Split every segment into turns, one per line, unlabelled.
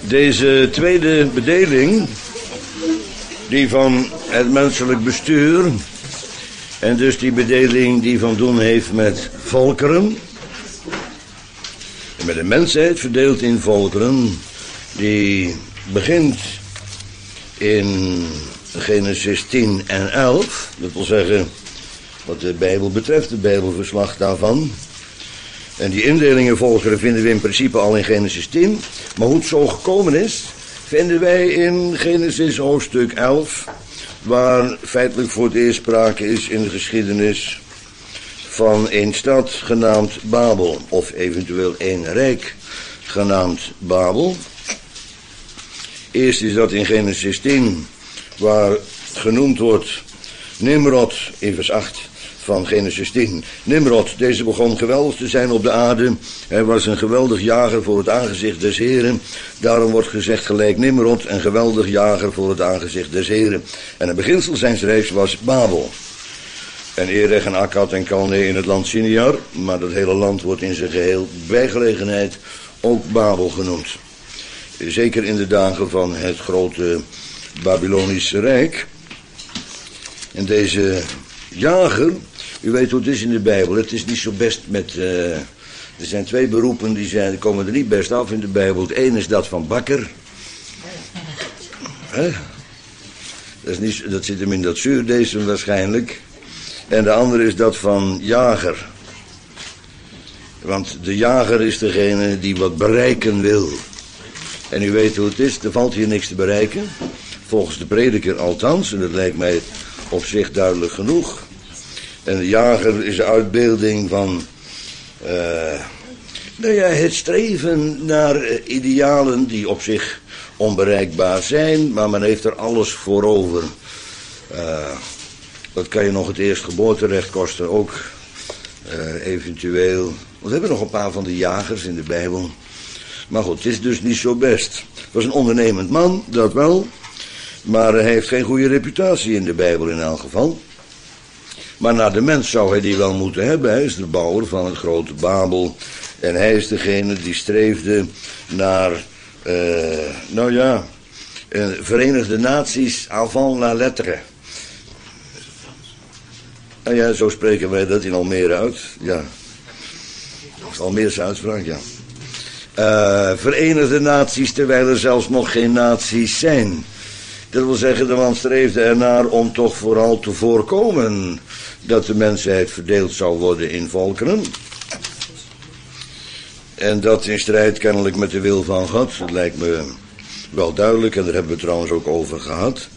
Deze tweede bedeling, die van het menselijk bestuur, en dus die bedeling die van doen heeft met volkeren, en met de mensheid verdeeld in volkeren, die begint in Genesis 10 en 11, dat wil zeggen wat de Bijbel betreft, het Bijbelverslag daarvan. En die indelingen volgeren vinden we in principe al in Genesis 10. Maar hoe het zo gekomen is, vinden wij in Genesis hoofdstuk 11. Waar feitelijk voor het eerst sprake is in de geschiedenis van een stad genaamd Babel. Of eventueel een rijk genaamd Babel. Eerst is dat in Genesis 10, waar genoemd wordt Nimrod in vers 8. Van Genesis 10. Nimrod, deze begon geweldig te zijn op de aarde. Hij was een geweldig jager voor het aangezicht des Heren. Daarom wordt gezegd gelijk Nimrod, een geweldig jager voor het aangezicht des Heren. En het beginsel zijns reis was Babel. En Erech en Akkad en Kalne in het land Siniar. Maar dat hele land wordt in zijn geheel bij gelegenheid ook Babel genoemd. Zeker in de dagen van het grote Babylonische Rijk. En deze jager, u weet hoe het is in de Bijbel, het is niet zo best met, er zijn twee beroepen die komen er niet best af in de Bijbel. Het ene is dat van bakker. Dat zit hem in dat zuurdesem waarschijnlijk. En de andere is dat van jager. Want de jager is degene die wat bereiken wil. En u weet hoe het is, er valt hier niks te bereiken. Volgens de prediker althans, en dat lijkt mij op zich duidelijk genoeg. En de jager is de uitbeelding van het streven naar idealen die op zich onbereikbaar zijn, maar men heeft er alles voor over. Dat kan je nog het eerstgeboorterecht kosten ook. Eventueel. Want we hebben nog een paar van de jagers in de Bijbel. Maar goed, het is dus niet zo best. Het was een ondernemend man, dat wel. Maar hij heeft geen goede reputatie in de Bijbel in elk geval. Maar naar de mens zou hij die wel moeten hebben. Hij is de bouwer van het grote Babel. En hij is degene die streefde naar, Verenigde Naties avant la lettre. Nou ja, zo spreken wij dat in Almere uit. Ja. Almeerse uitspraak, ja. Verenigde Naties terwijl er zelfs nog geen naties zijn. Dat wil zeggen, de man streefde ernaar om toch vooral te voorkomen dat de mensheid verdeeld zou worden in volkeren. En dat in strijd kennelijk met de wil van God. Dat lijkt me wel duidelijk en daar hebben we het trouwens ook over gehad.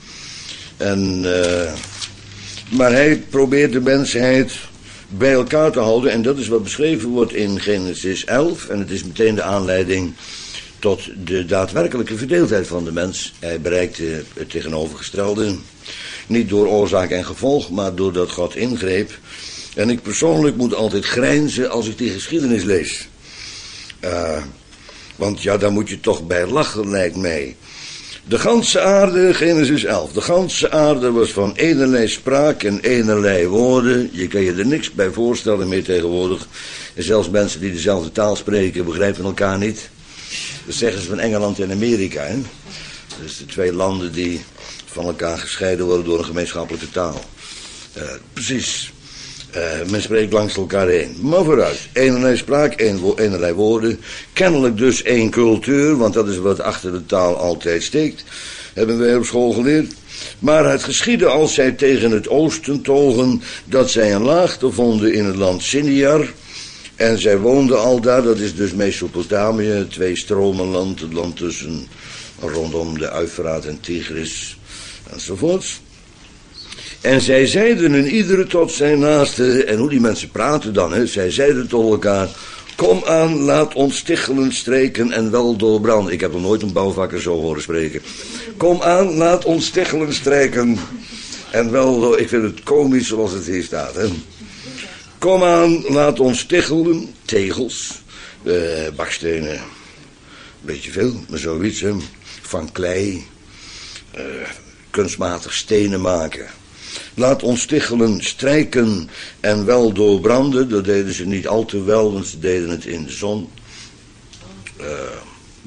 Maar hij probeert de mensheid bij elkaar te houden en dat is wat beschreven wordt in Genesis 11. En het is meteen de aanleiding tot de daadwerkelijke verdeeldheid van de mens. Hij bereikte het tegenovergestelde. Niet door oorzaak en gevolg, maar doordat God ingreep. En ik persoonlijk moet altijd grijnzen als ik die geschiedenis lees. Want ja, daar moet je toch bij lachen, lijkt mij. De ganse aarde, Genesis 11. De ganse aarde was van enerlei spraak en enerlei woorden. Je kan je er niks bij voorstellen meer tegenwoordig. En zelfs mensen die dezelfde taal spreken begrijpen elkaar niet. Dat zeggen ze van Engeland en Amerika. Hè? Dus de twee landen die van elkaar gescheiden worden door een gemeenschappelijke taal. Precies. Men spreekt langs elkaar heen. Maar vooruit. Enerlei spraak, enerlei woorden. Kennelijk dus één cultuur, want dat is wat achter de taal altijd steekt. Hebben wij op school geleerd. Maar het geschiedde als zij tegen het oosten togen, dat zij een laagte vonden in het land Siniar. En zij woonden al daar, dat is dus Mesopotamië, 2 stromenland, het land tussen rondom de Uifraat en Tigris enzovoorts. En zij zeiden een iedere tot zijn naaste, en hoe die mensen praten dan, hè? Zij zeiden tot elkaar, kom aan, laat ons stichelen, streken en wel doorbranden. Ik heb nog nooit een bouwvakker zo horen spreken. Kom aan, laat ons stichelen, strijken en wel door, ik vind het komisch zoals het hier staat, hè. Kom aan, laat ons stichelen, tegels, bakstenen, een beetje veel, maar zoiets, hè, van klei, kunstmatig stenen maken. Laat ons stichelen, strijken en wel doorbranden. Dat deden ze niet al te wel, want ze deden het in de zon.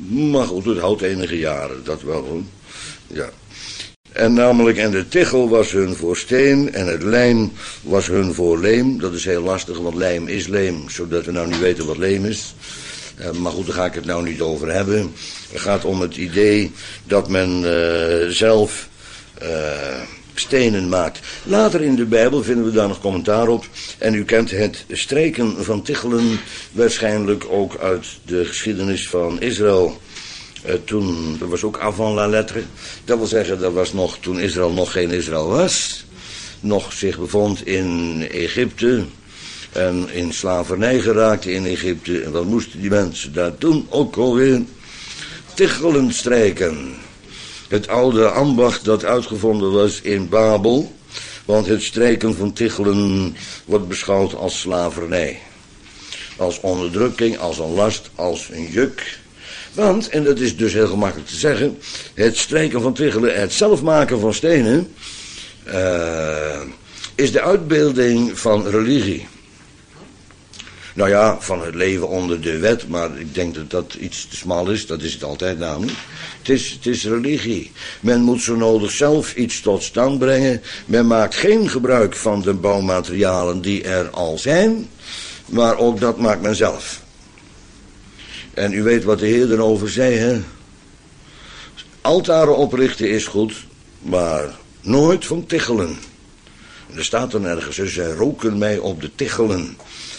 Maar goed, het houdt enige jaren, dat wel hoor. Ja. En namelijk, en de tichel was hun voor steen en het lijm was hun voor leem. Dat is heel lastig, want lijm is leem, zodat we nou niet weten wat leem is. Maar goed, daar ga ik het nou niet over hebben. Het gaat om het idee dat men zelf stenen maakt. Later in de Bijbel vinden we daar nog commentaar op. En u kent het streken van tichelen waarschijnlijk ook uit de geschiedenis van Israël. Toen, dat was ook avant la lettre. Dat wil zeggen, dat was nog toen Israël nog geen Israël was. Nog zich bevond in Egypte. En in slavernij geraakte in Egypte. En wat moesten die mensen daar toen ook alweer? Tichelen strijken. Het oude ambacht dat uitgevonden was in Babel. Want het strijken van tichelen wordt beschouwd als slavernij. Als onderdrukking, als een last, als een juk. Want, en dat is dus heel gemakkelijk te zeggen, het strijken van tichelen, het zelf maken van stenen, is de uitbeelding van religie. Nou ja, van het leven onder de wet, maar ik denk dat dat iets te smal is, dat is het altijd namelijk. Het is religie. Men moet zo nodig zelf iets tot stand brengen. Men maakt geen gebruik van de bouwmaterialen die er al zijn, maar ook dat maakt men zelf. En u weet wat de Heer erover zei, hè? Altaren oprichten is goed, maar nooit van tichelen. En er staat dan ergens, zij roken mij op de tichelen.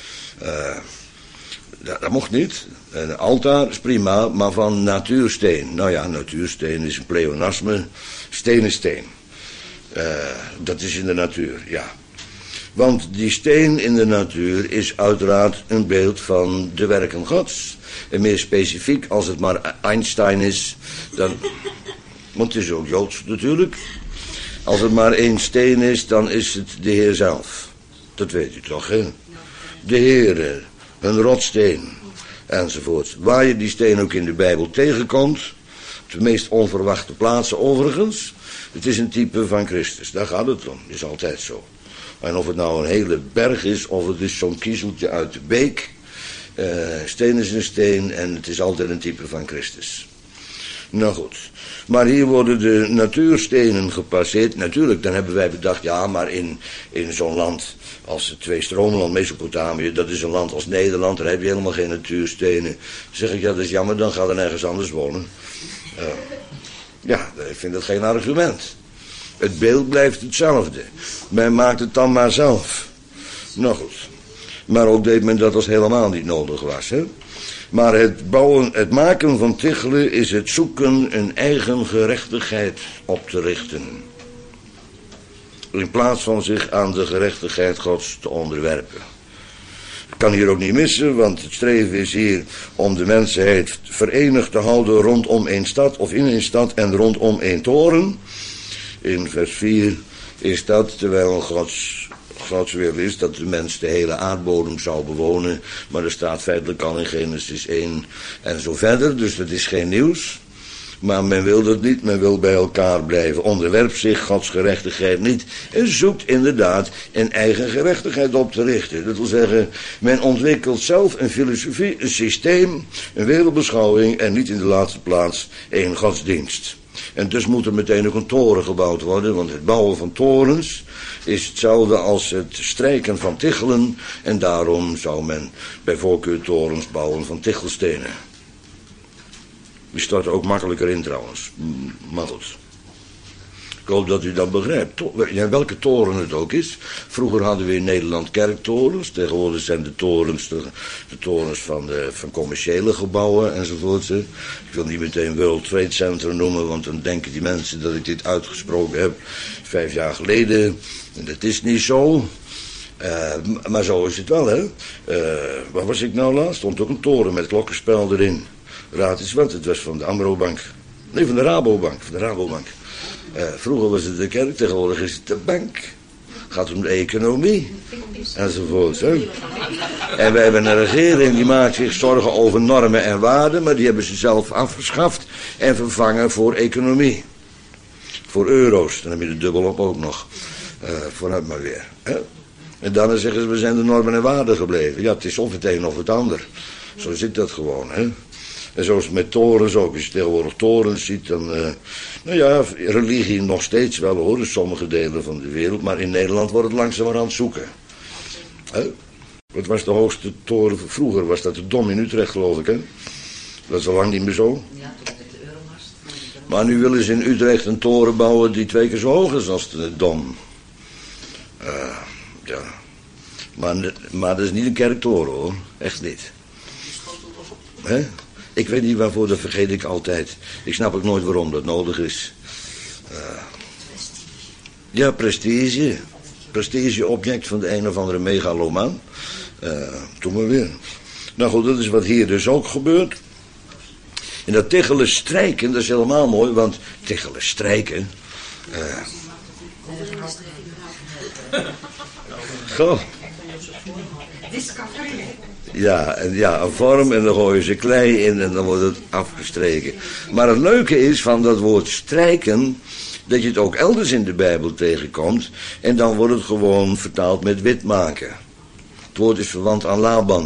Dat mocht niet. Een altaar is prima, maar van natuursteen. Nou ja, natuursteen is een pleonasme. Steen is steen. Dat is in de natuur, ja. Want die steen in de natuur is uiteraard een beeld van de werken Gods. En meer specifiek, als het maar Einstein is, dan... Want het is ook Joods natuurlijk. Als het maar één steen is, dan is het de Heer zelf. Dat weet u toch, hè? De Heer, een rotsteen, enzovoort. Waar je die steen ook in de Bijbel tegenkomt, op de meest onverwachte plaatsen overigens, het is een type van Christus. Daar gaat het om, is altijd zo. En of het nou een hele berg is, of het is zo'n kiezeltje uit de beek, steen is een steen en het is altijd een type van Christus. Nou goed, maar hier worden de natuurstenen gepasseerd. Natuurlijk, dan hebben wij bedacht, ja, maar in zo'n land als het Tweestromenland, Mesopotamië, dat is een land als Nederland, daar heb je helemaal geen natuurstenen. Dan zeg ik, ja, dat is jammer, dan ga er nergens anders wonen. Ja, ik vind dat geen argument. Het beeld blijft hetzelfde. Men maakt het dan maar zelf. Nou goed. Maar ook deed men dat als helemaal niet nodig was, hè. Maar het maken van tichelen is het zoeken een eigen gerechtigheid op te richten. In plaats van zich aan de gerechtigheid Gods te onderwerpen. Ik kan hier ook niet missen, want het streven is hier om de mensheid verenigd te houden rondom één stad of in één stad en rondom één toren. In vers 4 is dat, terwijl Gods wil is dat de mens de hele aardbodem zou bewonen. Maar er staat feitelijk al in Genesis 1 en zo verder, dus dat is geen nieuws. Maar men wil dat niet, men wil bij elkaar blijven. Onderwerpt zich Gods gerechtigheid niet. En zoekt inderdaad een eigen gerechtigheid op te richten. Dat wil zeggen, men ontwikkelt zelf een filosofie, een systeem, een wereldbeschouwing en niet in de laatste plaats een godsdienst. En dus moet er meteen ook een toren gebouwd worden, want het bouwen van torens is hetzelfde als het strijken van tichelen. En daarom zou men bij voorkeur torens bouwen van tichelstenen. Die stort er ook makkelijker in trouwens. Maar goed. Ik hoop dat u dat begrijpt. Ja, welke toren het ook is. Vroeger hadden we in Nederland kerktorens. Tegenwoordig zijn de torens de torens van commerciële gebouwen enzovoort. Ik wil niet meteen World Trade Center noemen, want dan denken die mensen dat ik dit uitgesproken heb 5 jaar geleden. En dat is niet zo. Maar zo is het wel, hè. Waar was ik nou laatst? Stond ook een toren met klokkenspel erin. Raad eens wat, het was van de Amrobank. Nee, van de Rabobank. Vroeger was het de kerk, tegenwoordig is het de bank. Het gaat om de economie. Enzovoort. Hè? En we hebben een regering die maakt zich zorgen over normen en waarden, maar die hebben ze zelf afgeschaft en vervangen voor economie. Voor euro's, dan heb je er dubbel op ook nog. Vooruit maar weer. Hè? En dan zeggen ze, we zijn de normen en waarden gebleven. Ja, het is of het een of het ander. Zo zit dat gewoon, hè. En zoals met torens ook. Als je tegenwoordig torens ziet, dan... nou ja, religie nog steeds wel hoor, in sommige delen van de wereld. Maar in Nederland wordt het langzamerhand zoeken. Wat was de hoogste toren? Vroeger was dat de Dom in Utrecht, geloof ik, hè? Dat is al lang niet meer zo. Ja, toen met de Euromast. Maar nu willen ze in Utrecht een toren bouwen die 2 keer zo hoog is als de Dom. Ja. Maar dat is niet een kerktoren, hoor. Echt niet. Hè? Ik weet niet waarvoor, dat vergeet ik altijd. Ik snap ook nooit waarom dat nodig is. Ja, prestige. Prestigeobject van de een of andere megalomaan. Doe maar weer. Nou goed, dat is wat hier dus ook gebeurt. En dat tichelen strijken, dat is helemaal mooi, want tichelen strijken... Goh. Ja, een vorm en dan gooien ze klei in en dan wordt het afgestreken. Maar het leuke is van dat woord strijken, dat je het ook elders in de Bijbel tegenkomt. En dan wordt het gewoon vertaald met wit maken. Het woord is verwant aan Laban.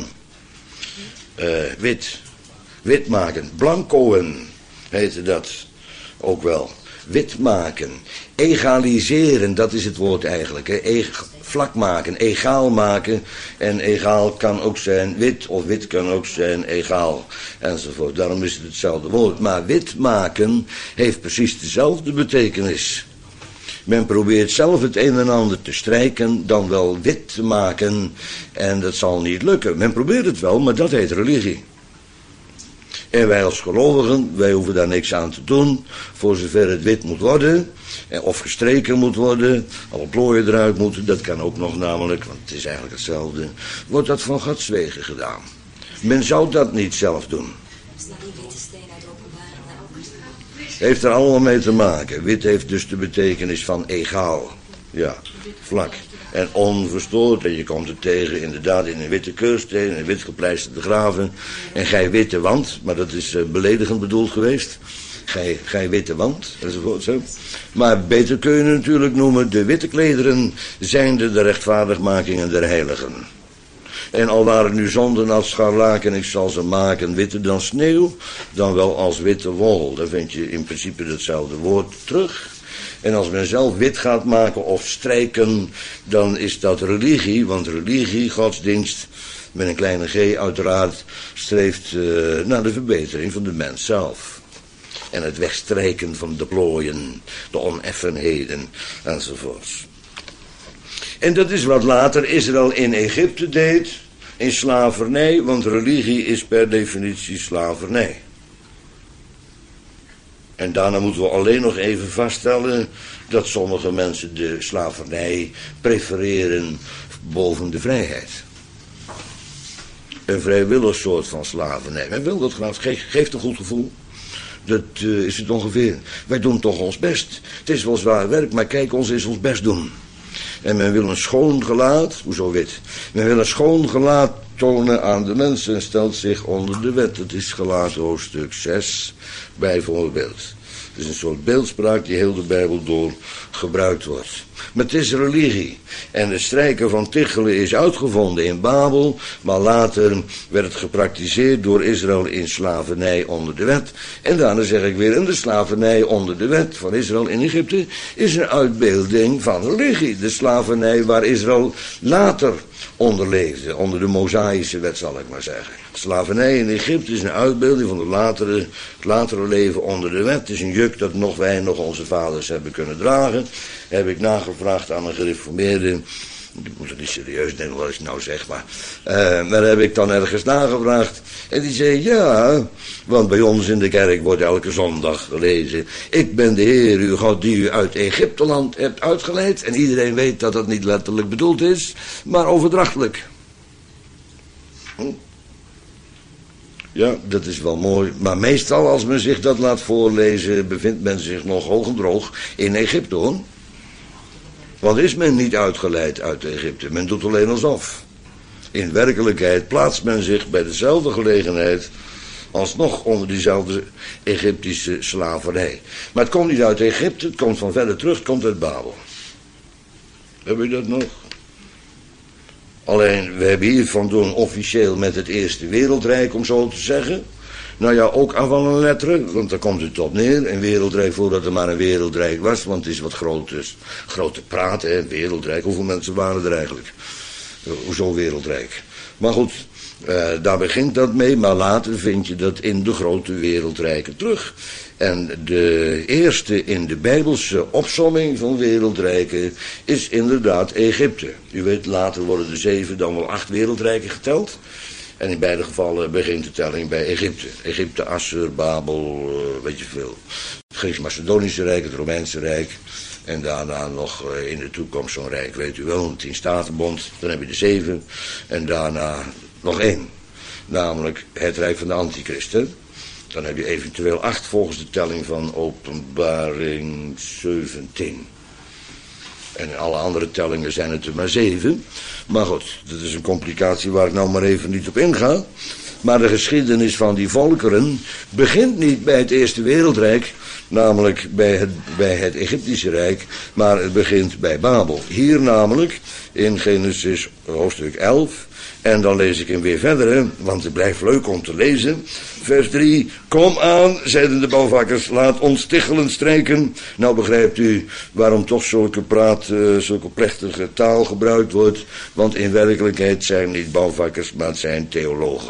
Wit maken. Blancoen heette dat ook wel. Wit maken. Egaliseren, dat is het woord eigenlijk. Hè. Vlak maken, egaal maken. En egaal kan ook zijn wit, of wit kan ook zijn egaal, enzovoort. Daarom is het hetzelfde woord. Maar wit maken heeft precies dezelfde betekenis. Men probeert zelf het een en ander te strijken, dan wel wit te maken. En dat zal niet lukken. Men probeert het wel, maar dat heet religie. En wij als gelovigen, wij hoeven daar niks aan te doen, voor zover het wit moet worden, of gestreken moet worden, alle plooien eruit moeten, dat kan ook nog namelijk, want het is eigenlijk hetzelfde, wordt dat van Gods wegen gedaan. Men zou dat niet zelf doen. Heeft er allemaal mee te maken. Wit heeft dus de betekenis van egaal, ja, vlak. En onverstoord, en je komt het tegen inderdaad in een witte keursteen, in een wit gepleisterde graven. En gij witte wand, maar dat is beledigend bedoeld geweest. Gij witte wand, enzovoort zo. Maar beter kun je natuurlijk noemen, de witte klederen zijn de rechtvaardigmakingen der heiligen. En al waren nu zonden als scharlaken, ik zal ze maken witter dan sneeuw, dan wel als witte wol. Daar vind je in principe hetzelfde woord terug. En als men zelf wit gaat maken of strijken, dan is dat religie. Want religie, godsdienst, met een kleine g uiteraard, streeft naar de verbetering van de mens zelf. En het wegstrijken van de plooien, de oneffenheden, enzovoorts. En dat is wat later Israël in Egypte deed, in slavernij, want religie is per definitie slavernij. En daarna moeten we alleen nog even vaststellen dat sommige mensen de slavernij prefereren boven de vrijheid. Een vrijwillig soort van slavernij. Men wil dat graag, geeft een goed gevoel. Dat is het ongeveer. Wij doen toch ons best. Het is wel zwaar werk, maar kijk, ons is ons best doen. En men wil een schoon gelaat, hoezo wit? Men wil een schoon gelaat tonen aan de mensen en stelt zich onder de wet. Het is Galaten hoofdstuk 6 bijvoorbeeld. Het is een soort beeldspraak die heel de Bijbel door gebruikt wordt. Maar het is religie. En het strijken van tichelen is uitgevonden in Babel, maar later werd het gepraktiseerd door Israël in slavernij onder de wet. En daarna zeg ik weer, in de slavernij onder de wet van Israël in Egypte is een uitbeelding van religie. De slavernij waar Israël later onder leefde, onder de Mosaïsche wet zal ik maar zeggen. Slavernij in Egypte is een uitbeelding van het latere leven onder de wet. Het is een juk dat nog wij, nog onze vaders hebben kunnen dragen. Heb ik nagevraagd aan een gereformeerde. Ik moet het niet serieus nemen wat ik nou zeg, maar daar heb ik dan ergens nagevraagd. En die zei, ja, want bij ons in de kerk wordt elke zondag gelezen. Ik ben de Heer, uw God, die u uit Egypteland hebt uitgeleid. En iedereen weet dat dat niet letterlijk bedoeld is, maar overdrachtelijk. Ja, dat is wel mooi. Maar meestal als men zich dat laat voorlezen, bevindt men zich nog hoog en droog in Egypte, hoor. Want is men niet uitgeleid uit Egypte, men doet alleen alsof. In werkelijkheid plaatst men zich bij dezelfde gelegenheid alsnog onder diezelfde Egyptische slavernij. Maar het komt niet uit Egypte, het komt van verder terug, het komt uit Babel. Heb je dat nog? Alleen, we hebben hier van doen officieel met het Eerste Wereldrijk, om zo te zeggen. Nou ja, ook aanvallende letteren, want daar komt het op neer. Een wereldrijk voordat er maar een wereldrijk was, want het is wat grote praten, hè, wereldrijk. Hoeveel mensen waren er eigenlijk? Hoezo wereldrijk? Maar goed, daar begint dat mee, maar later vind je dat in de grote wereldrijken terug. En de eerste in de Bijbelse opsomming van wereldrijken is inderdaad Egypte. U weet, later worden er 7, dan wel 8 wereldrijken geteld. En in beide gevallen begint de telling bij Egypte. Egypte, Assur, Babel, weet je veel. Het Grieks-Macedonische Rijk, het Romeinse Rijk. En daarna nog in de toekomst zo'n rijk, weet u wel, een 10-statenbond. Dan heb je de 7. En daarna nog 1. Namelijk het Rijk van de Antichrist, hè? Dan heb je eventueel 8 volgens de telling van Openbaring 17. En in alle andere tellingen zijn het er maar 7. Maar goed, dat is een complicatie waar ik nou maar even niet op inga. Maar de geschiedenis van die volkeren begint niet bij het Eerste Wereldrijk, namelijk bij het Egyptische Rijk, maar het begint bij Babel. Hier namelijk, in Genesis hoofdstuk 11, en dan lees ik hem weer verder, hè, want het blijft leuk om te lezen. Vers 3, kom aan, zeiden de bouwvakkers, laat ons tichelen strijken. Nou begrijpt u waarom toch zulke plechtige taal gebruikt wordt, want in werkelijkheid zijn niet bouwvakkers, maar het zijn theologen.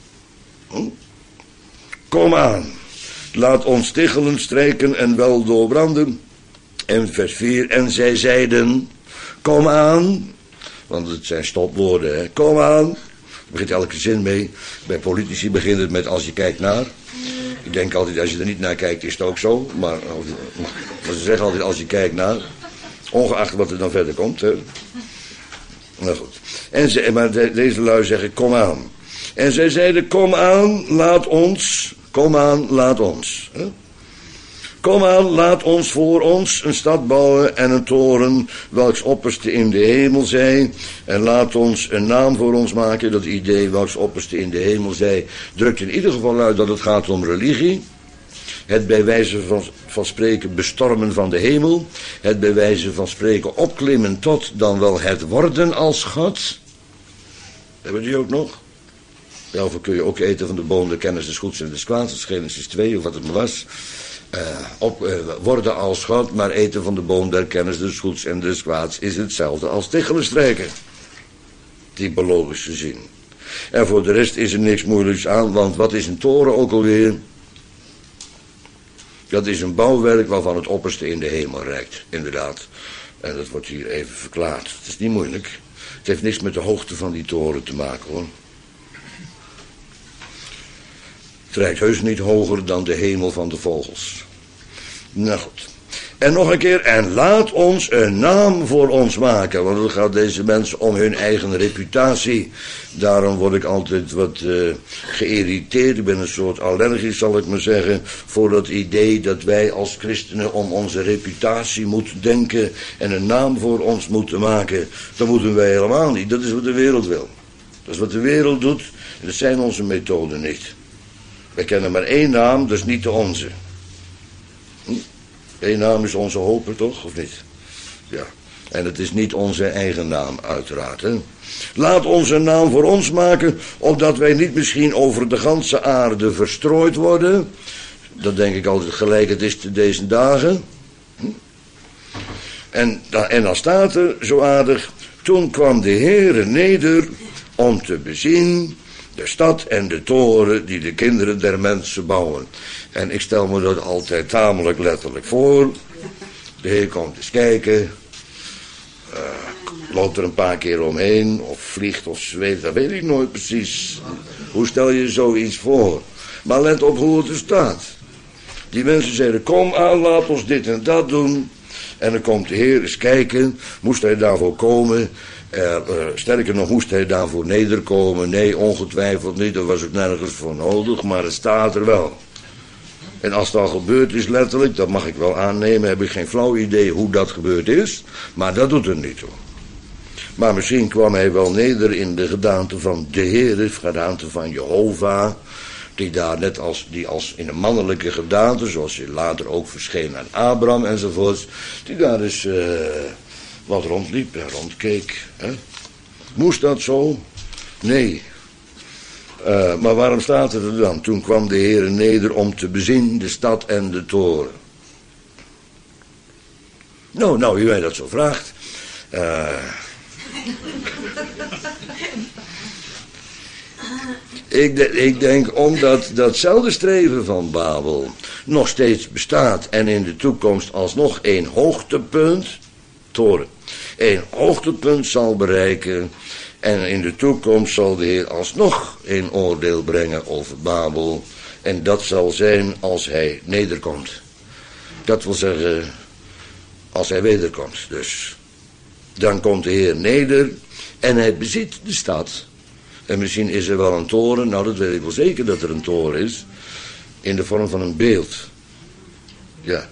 Kom aan, laat ons tichelen strijken en wel doorbranden. En vers 4, en zij zeiden, kom aan. Want het zijn stopwoorden, hè. Kom aan. Er begint elke zin mee. Bij politici begint het met als je kijkt naar. Ik denk altijd, als je er niet naar kijkt, is het ook zo. Maar ze zeggen altijd als je kijkt naar. Ongeacht wat er dan verder komt, hè. Nou goed. Maar deze lui zeggen, kom aan. En zij zeiden, kom aan, laat ons. Kom aan, laat ons. Hè? Kom aan, laat ons voor ons een stad bouwen en een toren, welks opperste in de hemel zij. En laat ons een naam voor ons maken. Dat idee, welks opperste in de hemel zij, drukt in ieder geval uit dat het gaat om religie. Het bij wijze van spreken bestormen van de hemel. Het bij wijze van spreken opklimmen tot dan wel het worden als God. Hebben die ook nog? Ja, of kun je ook eten van de boom de kennis des goeds en des kwaads, dat is Genesis 2 of wat het maar was. Worden als God, maar eten van de boom der kennis des goeds en des kwaads is hetzelfde als tichelen strijken. Typologisch gezien. En voor de rest is er niks moeilijks aan, want wat is een toren ook alweer? Dat is een bouwwerk waarvan het opperste in de hemel reikt, inderdaad. En dat wordt hier even verklaard. Het is niet moeilijk. Het heeft niks met de hoogte van die toren te maken, hoor. Het reikt heus niet hoger dan de hemel van de vogels. Nou goed. En nog een keer, en laat ons een naam voor ons maken. Want het gaat deze mensen om hun eigen reputatie. Daarom word ik altijd wat geïrriteerd. Ik ben een soort allergisch, zal ik maar zeggen, voor dat idee dat wij als christenen om onze reputatie moeten denken en een naam voor ons moeten maken. Dat moeten wij helemaal niet. Dat is wat de wereld wil. Dat is wat de wereld doet. En dat zijn onze methoden niet. Wij kennen maar één naam, dat is niet de onze. Eén naam is onze hoper, toch? Of niet? Ja. En het is niet onze eigen naam, uiteraard. Hè? Laat ons een naam voor ons maken, opdat wij niet misschien over de ganse aarde verstrooid worden. Dat denk ik altijd gelijk, het is te deze dagen. En dan staat er, zo aardig, toen kwam de Heere neder om te bezien de stad en de toren die de kinderen der mensen bouwen. En ik stel me dat altijd tamelijk letterlijk voor. De Heer komt eens kijken. Loopt er een paar keer omheen. Of vliegt of zweeft. Dat weet ik nooit precies. Hoe stel je zoiets voor? Maar let op hoe het er staat. Die mensen zeiden, kom aan, laat ons dit en dat doen. En dan komt de Heer eens kijken. Moest hij daarvoor komen? Sterker nog, moest hij daarvoor nederkomen? Nee, ongetwijfeld niet. Dat was ook nergens voor nodig. Maar het staat er wel. En als het al gebeurd is letterlijk, dat mag ik wel aannemen, heb ik geen flauw idee hoe dat gebeurd is. Maar dat doet er niet toe. Maar misschien kwam hij wel neder in de gedaante van de Heer, de gedaante van Jehovah. Die daar net als in een mannelijke gedaante, zoals hij later ook verscheen aan Abraham enzovoorts. Die daar eens wat rondliep en rondkeek. Hè? Moest dat zo? Nee. Maar waarom staat het er dan? Toen kwam de Heere neder om te bezien de stad en de toren. Nou, u mij dat zo vraagt. Ik denk omdat datzelfde streven van Babel nog steeds bestaat en in de toekomst alsnog een hoogtepunt, toren, een hoogtepunt zal bereiken. En in de toekomst zal de Heer alsnog een oordeel brengen over Babel. En dat zal zijn als hij nederkomt. Dat wil zeggen, als hij wederkomt. Dus dan komt de Heer neder en hij bezit de stad. En misschien is er wel een toren, nou dat weet ik wel zeker dat er een toren is. In de vorm van een beeld. Ja.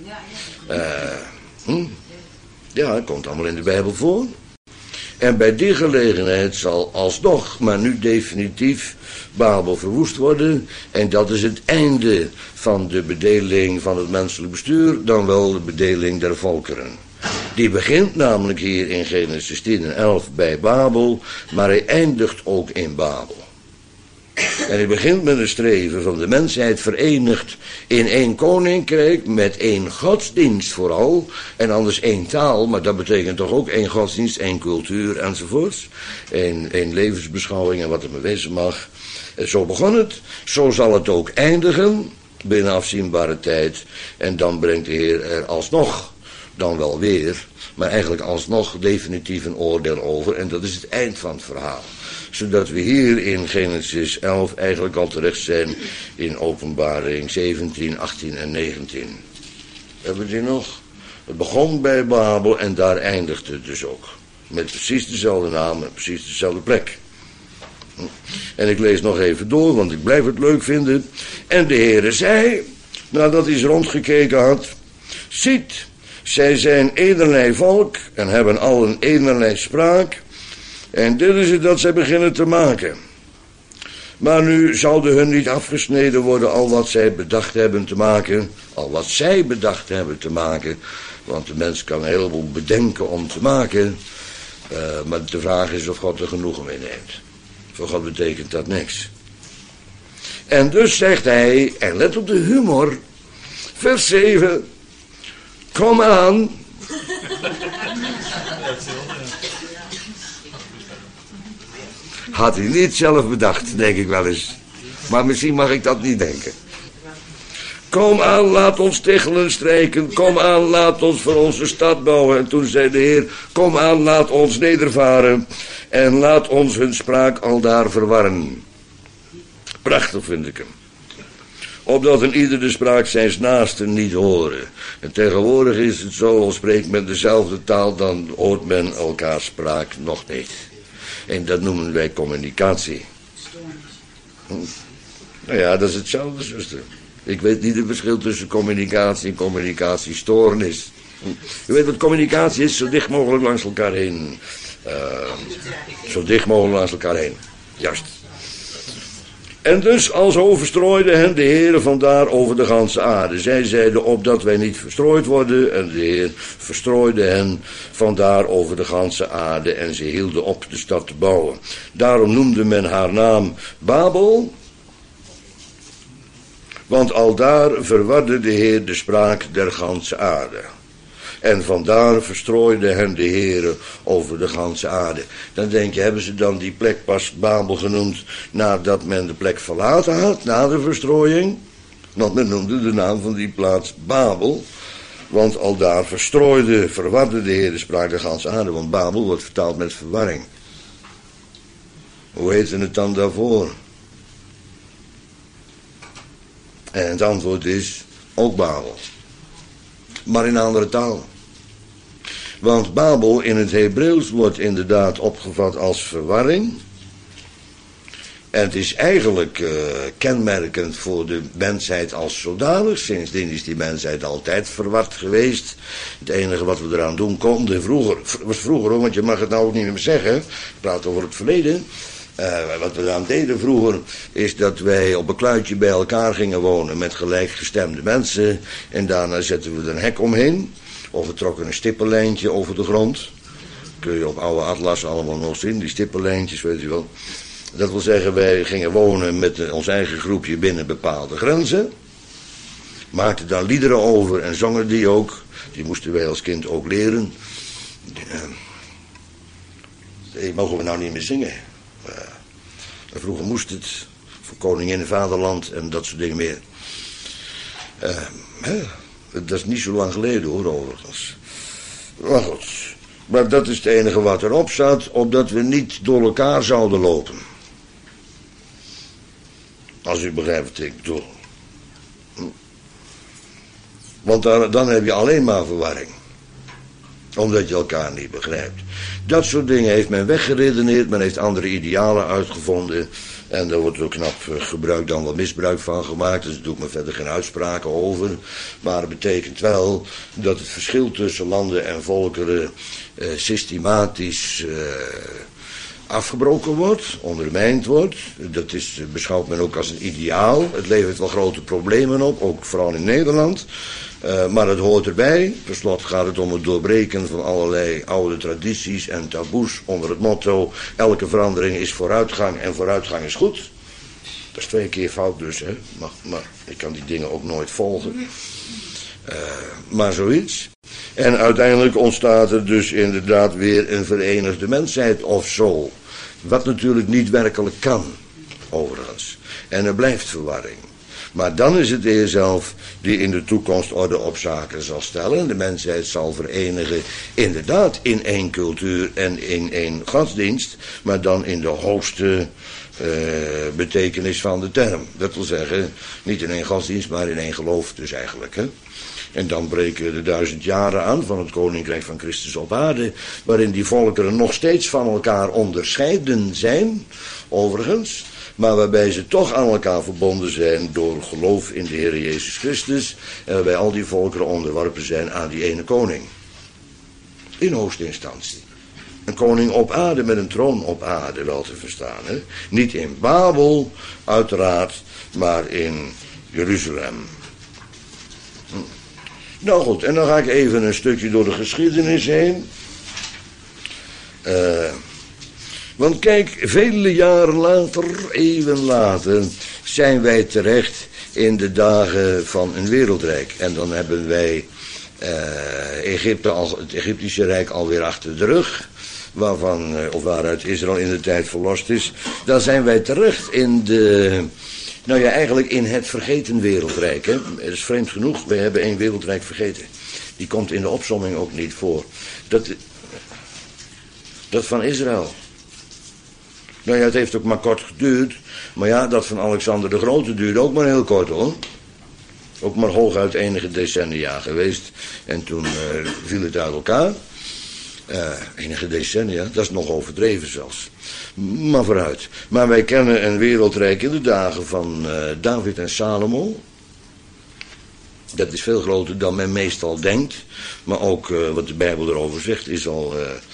Ja, dat komt allemaal in de Bijbel voor. En bij die gelegenheid zal alsnog, maar nu definitief, Babel verwoest worden. En dat is het einde van de bedeling van het menselijk bestuur, dan wel de bedeling der volkeren. Die begint namelijk hier in Genesis 10 en 11 bij Babel, maar hij eindigt ook in Babel. En hij begint met een streven van de mensheid verenigd in één koninkrijk, met één godsdienst vooral, en anders één taal, maar dat betekent toch ook één godsdienst, één cultuur enzovoorts, één levensbeschouwing en wat er maar wezen mag. En zo begon het, zo zal het ook eindigen, binnen afzienbare tijd, en dan brengt de Heer er alsnog, dan wel weer, maar eigenlijk alsnog definitief een oordeel over, en dat is het eind van het verhaal. Zodat we hier in Genesis 11 eigenlijk al terecht zijn in Openbaring 17, 18 en 19. Hebben we die nog? Het begon bij Babel en daar eindigt het dus ook. Met precies dezelfde naam en precies dezelfde plek. En ik lees nog even door, want ik blijf het leuk vinden. En de Heere zei, nadat hij eens rondgekeken had, ziet, zij zijn eenerlei volk en hebben al een eenerlei spraak. En dit is het dat zij beginnen te maken. Maar nu zouden hun niet afgesneden worden al wat zij bedacht hebben te maken. Al wat zij bedacht hebben te maken. Want de mens kan een heleboel bedenken om te maken. Maar de vraag is of God er genoegen mee neemt. Voor God betekent dat niks. En dus zegt hij, en let op de humor. Vers 7. Kom aan. Had hij niet zelf bedacht, denk ik wel eens. Maar misschien mag ik dat niet denken. Kom aan, laat ons tichelen strijken. Kom aan, laat ons voor onze stad bouwen. En toen zei de Heer, kom aan, laat ons nedervaren. En laat ons hun spraak aldaar verwarren. Prachtig vind ik hem. Opdat een ieder de spraak zijns naasten niet horen. En tegenwoordig is het zo, al spreekt men dezelfde taal, dan hoort men elkaars spraak nog niet. En dat noemen wij communicatie. Nou ja, dat is hetzelfde, zuster. Ik weet niet het verschil tussen communicatie en communicatiestoornis. U weet wat communicatie is, zo dicht mogelijk langs elkaar heen. Zo dicht mogelijk langs elkaar heen. Juist. En dus alzo verstrooide hen de Heere vandaar over de ganse aarde. Zij zeiden opdat wij niet verstrooid worden. En de Heer verstrooide hen vandaar over de ganse aarde. En ze hielden op de stad te bouwen. Daarom noemde men haar naam Babel. Want aldaar verwarde de Heer de spraak der ganse aarde. En vandaar verstrooide hen de Heere over de ganse aarde. Dan denk je, hebben ze dan die plek pas Babel genoemd nadat men de plek verlaten had, na de verstrooiing? Want men noemde de naam van die plaats Babel. Want aldaar verwarde de Heer de spraak der ganse aarde. Want Babel wordt vertaald met verwarring. Hoe heette het dan daarvoor? En het antwoord is ook Babel. Maar in een andere taal. Want Babel in het Hebreeuws wordt inderdaad opgevat als verwarring. En het is eigenlijk kenmerkend voor de mensheid als zodanig. Sindsdien is die mensheid altijd verward geweest. Het enige wat we eraan doen konden was vroeger hoor, want je mag het nou ook niet meer zeggen. Ik praat over het verleden. Wat we dan deden vroeger is dat wij op een kluitje bij elkaar gingen wonen met gelijkgestemde mensen. En daarna zetten we er een hek omheen. Of we trokken een stippenlijntje over de grond. Kun je op oude atlas allemaal nog zien, die stippenlijntjes, weet je wel. Dat wil zeggen, wij gingen wonen met ons eigen groepje binnen bepaalde grenzen. Maakten daar liederen over en zongen die ook. Die moesten wij als kind ook leren. Die mogen we nou niet meer zingen. Vroeger moest het voor koningin en vaderland en dat soort dingen meer. Dat is niet zo lang geleden hoor, overigens. Maar goed. Maar dat is het enige wat erop zat, opdat we niet door elkaar zouden lopen. Als u begrijpt wat ik bedoel. Want dan heb je alleen maar verwarring. Omdat je elkaar niet begrijpt. Dat soort dingen heeft men weggeredeneerd. Men heeft andere idealen uitgevonden. En daar wordt ook knap gebruik dan wat misbruik van gemaakt. Dus daar doe ik me verder geen uitspraken over. Maar het betekent wel dat het verschil tussen landen en volkeren systematisch afgebroken wordt, ondermijnd wordt. Dat beschouwt men ook als een ideaal. Het levert wel grote problemen op, ook vooral in Nederland. Maar het hoort erbij. Per slot gaat het om het doorbreken van allerlei oude tradities en taboes onder het motto: elke verandering is vooruitgang en vooruitgang is goed. Dat is 2 keer fout dus, hè. Maar ik kan die dingen ook nooit volgen. Maar zoiets. En uiteindelijk ontstaat er dus inderdaad weer een verenigde mensheid of zo. Wat natuurlijk niet werkelijk kan, overigens. En er blijft verwarring. Maar dan is het de Heer zelf die in de toekomst orde op zaken zal stellen. De mensheid zal verenigen, inderdaad in 1 cultuur en in 1 godsdienst. Maar dan in de hoogste betekenis van de term. Dat wil zeggen, niet in 1 godsdienst, maar in 1 geloof dus eigenlijk, hè. En dan breken de 1000 jaren aan van het Koninkrijk van Christus op aarde, waarin die volkeren nog steeds van elkaar onderscheiden zijn, overigens, maar waarbij ze toch aan elkaar verbonden zijn door geloof in de Heer Jezus Christus, en waarbij al die volkeren onderworpen zijn aan die ene koning. In hoogste instantie. Een koning op aarde met een troon op aarde, wel te verstaan, hè? Niet in Babel, uiteraard, maar in Jeruzalem. Nou goed, en dan ga ik even een stukje door de geschiedenis heen. Want kijk, vele jaren later, eeuwen later, zijn wij terecht in de dagen van een wereldrijk. En dan hebben wij het Egyptische Rijk alweer achter de rug, waaruit Israël in de tijd verlost is. Dan zijn wij terecht in eigenlijk in het vergeten wereldrijk. Hè. Het is vreemd genoeg, wij hebben 1 wereldrijk vergeten. Die komt in de opsomming ook niet voor. Dat van Israël. Nou ja, het heeft ook maar kort geduurd. Maar ja, dat van Alexander de Grote duurde ook maar heel kort hoor. Ook maar hooguit enige decennia geweest. En toen viel het uit elkaar. Enige decennia, dat is nog overdreven zelfs. Maar vooruit. Maar wij kennen een wereldrijk in de dagen van David en Salomo. Dat is veel groter dan men meestal denkt. Maar ook wat de Bijbel erover zegt is al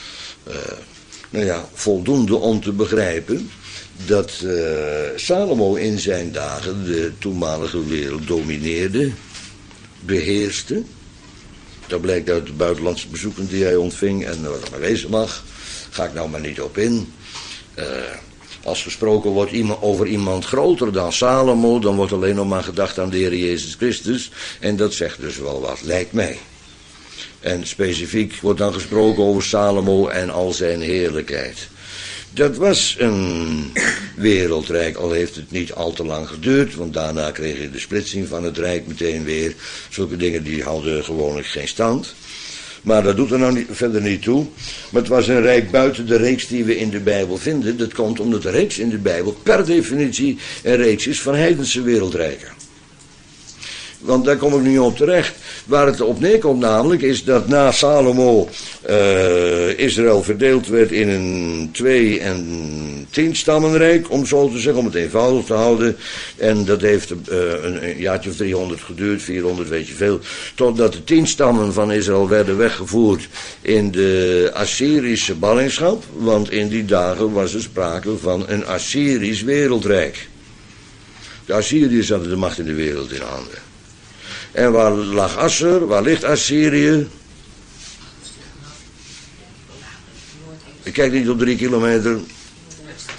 voldoende om te begrijpen dat Salomo in zijn dagen de toenmalige wereld domineerde, beheerste. Dat blijkt uit de buitenlandse bezoeken die hij ontving en wat er maar wezen mag. Ga ik nou maar niet op in. Als gesproken wordt over iemand groter dan Salomo, dan wordt alleen nog maar gedacht aan de Heer Jezus Christus. En dat zegt dus wel wat, lijkt mij. En specifiek wordt dan gesproken over Salomo en al zijn heerlijkheid. Dat was een wereldrijk, al heeft het niet al te lang geduurd, want daarna kreeg je de splitsing van het rijk meteen weer. Zulke dingen die hadden gewoonlijk geen stand. Maar dat doet er nou verder niet toe. Maar het was een rijk buiten de reeks die we in de Bijbel vinden. Dat komt omdat de reeks in de Bijbel per definitie een reeks is van heidense wereldrijken. Want daar kom ik nu op terecht. Waar het op neerkomt namelijk is dat na Salomo Israël verdeeld werd in een 2- en 10-stammenrijk, om zo te zeggen, om het eenvoudig te houden. En dat heeft een jaartje of 300 geduurd, 400 weet je veel. Totdat de 10 stammen van Israël werden weggevoerd in de Assyrische ballingschap. Want in die dagen was er sprake van een Assyrisch wereldrijk. De Assyriërs hadden de macht in de wereld in handen. En waar lag Assur? Waar ligt Assyrië? Ik kijk niet op 3 kilometer.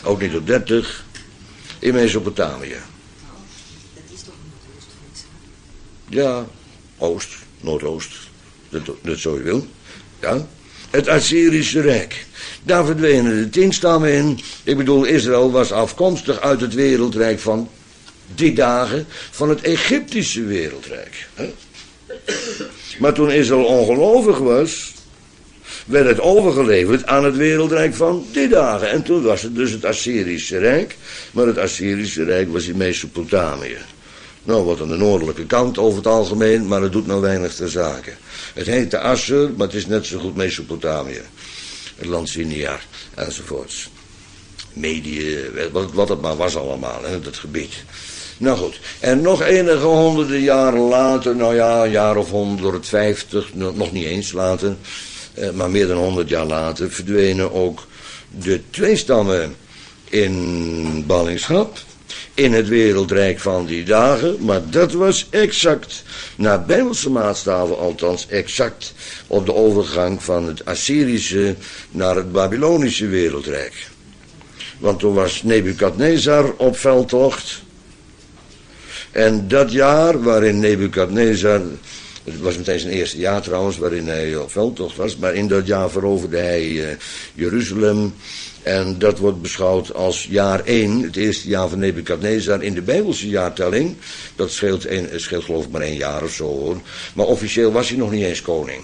Ook niet op 30. In Mesopotamië.
Dat is toch Noordoost voor Israël?
Ja, Oost, Noordoost. Dat zo je wil. Ja. Het Assyrische Rijk. Daar verdwenen de 10 stammen in. Ik bedoel, Israël was afkomstig uit het wereldrijk van die dagen. Van het Egyptische wereldrijk. Hè? Maar toen Israël ongelovig was, werd het overgeleverd aan het wereldrijk van die dagen. En toen was het dus het Assyrische Rijk. Maar het Assyrische Rijk was in Mesopotamië. Nou, wat aan de noordelijke kant over het algemeen, maar het doet nou weinig ter zake. Het heet de Assur, maar het is net zo goed Mesopotamië. Het land Sinjar, enzovoorts. Medië, wat het maar was allemaal, hè, dat gebied. Nou goed, en nog enige honderden jaren later, nou ja, een jaar of 150, nog niet eens later, maar meer dan 100 jaar later, verdwenen ook de 2 stammen in ballingschap. In het wereldrijk van die dagen, maar dat was exact, naar Bijbelse maatstaven althans, exact op de overgang van het Assyrische naar het Babylonische wereldrijk. Want toen was Nebukadnezar op veldtocht. En dat jaar waarin Nebukadnezar, het was meteen zijn eerste jaar trouwens, waarin hij op veldtocht was, maar in dat jaar veroverde hij Jeruzalem. En dat wordt beschouwd als jaar 1, het eerste jaar van Nebukadnezar in de Bijbelse jaartelling. Dat scheelt geloof ik maar 1 jaar of zo hoor. Maar officieel was hij nog niet eens koning.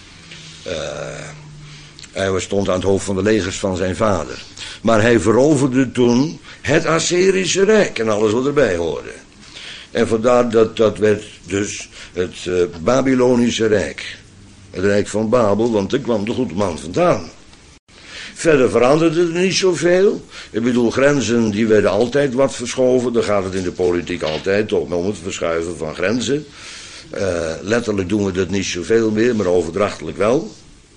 Hij stond aan het hoofd van de legers van zijn vader. Maar hij veroverde toen het Assyrische Rijk en alles wat erbij hoorde. En vandaar dat werd dus het Babylonische Rijk. Het Rijk van Babel, want daar kwam de goede man vandaan. Verder veranderde er niet zoveel. Ik bedoel, grenzen die werden altijd wat verschoven. Daar gaat het in de politiek altijd om het verschuiven van grenzen. Letterlijk doen we dat niet zoveel meer, maar overdrachtelijk wel.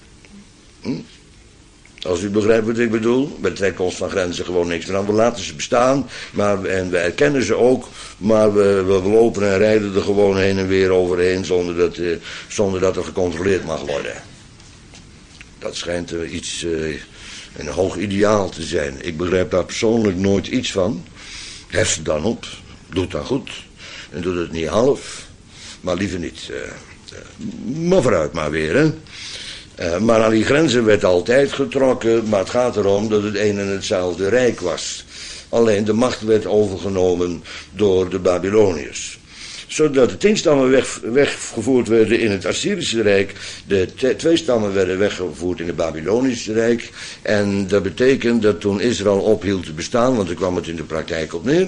Als u begrijpt wat ik bedoel. We trekken ons van grenzen gewoon niks meer aan. We laten ze bestaan, en we erkennen ze ook. Maar we lopen en rijden er gewoon heen en weer overheen zonder dat er gecontroleerd mag worden. Dat schijnt iets... een hoog ideaal te zijn. Ik begrijp daar persoonlijk nooit iets van. Hef het dan op. Doe het dan goed. En doe het niet half. Maar liever niet. Maar vooruit maar weer, hè. Maar aan die grenzen werd altijd getrokken. Maar het gaat erom dat het een en hetzelfde rijk was. Alleen de macht werd overgenomen door de Babyloniërs. Zodat de 10 stammen weggevoerd werden in het Assyrische Rijk. De 2 stammen werden weggevoerd in het Babylonische Rijk. En dat betekent dat toen Israël ophield te bestaan, want daar kwam het in de praktijk op neer,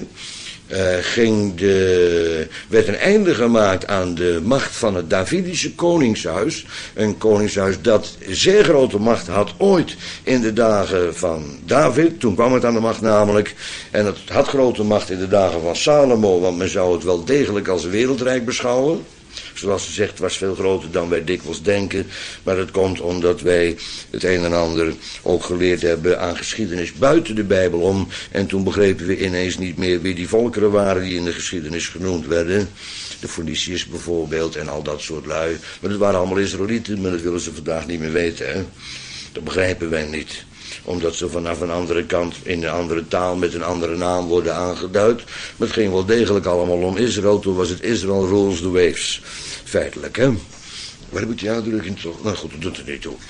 werd een einde gemaakt aan de macht van het Davidische koningshuis. Een koningshuis dat zeer grote macht had ooit in de dagen van David. Toen kwam het aan de macht namelijk. En het had grote macht in de dagen van Salomo, want men zou het wel degelijk als een wereldrijk beschouwen. Zoals ze zegt, was veel groter dan wij dikwijls denken. Maar dat komt omdat wij het een en ander ook geleerd hebben aan geschiedenis buiten de Bijbel om. En toen begrepen we ineens niet meer wie die volkeren waren die in de geschiedenis genoemd werden. De Feniciërs bijvoorbeeld en al dat soort lui. Maar dat waren allemaal Israëlieten, maar dat willen ze vandaag niet meer weten. Hè? Dat begrijpen wij niet. Omdat ze vanaf een andere kant in een andere taal met een andere naam worden aangeduid. Maar het ging wel degelijk allemaal om Israël. Toen was het Israel rules the waves. Feitelijk, hè. Waar heb ik die uitdrukking toch? Nou goed, dat doet er niet toe.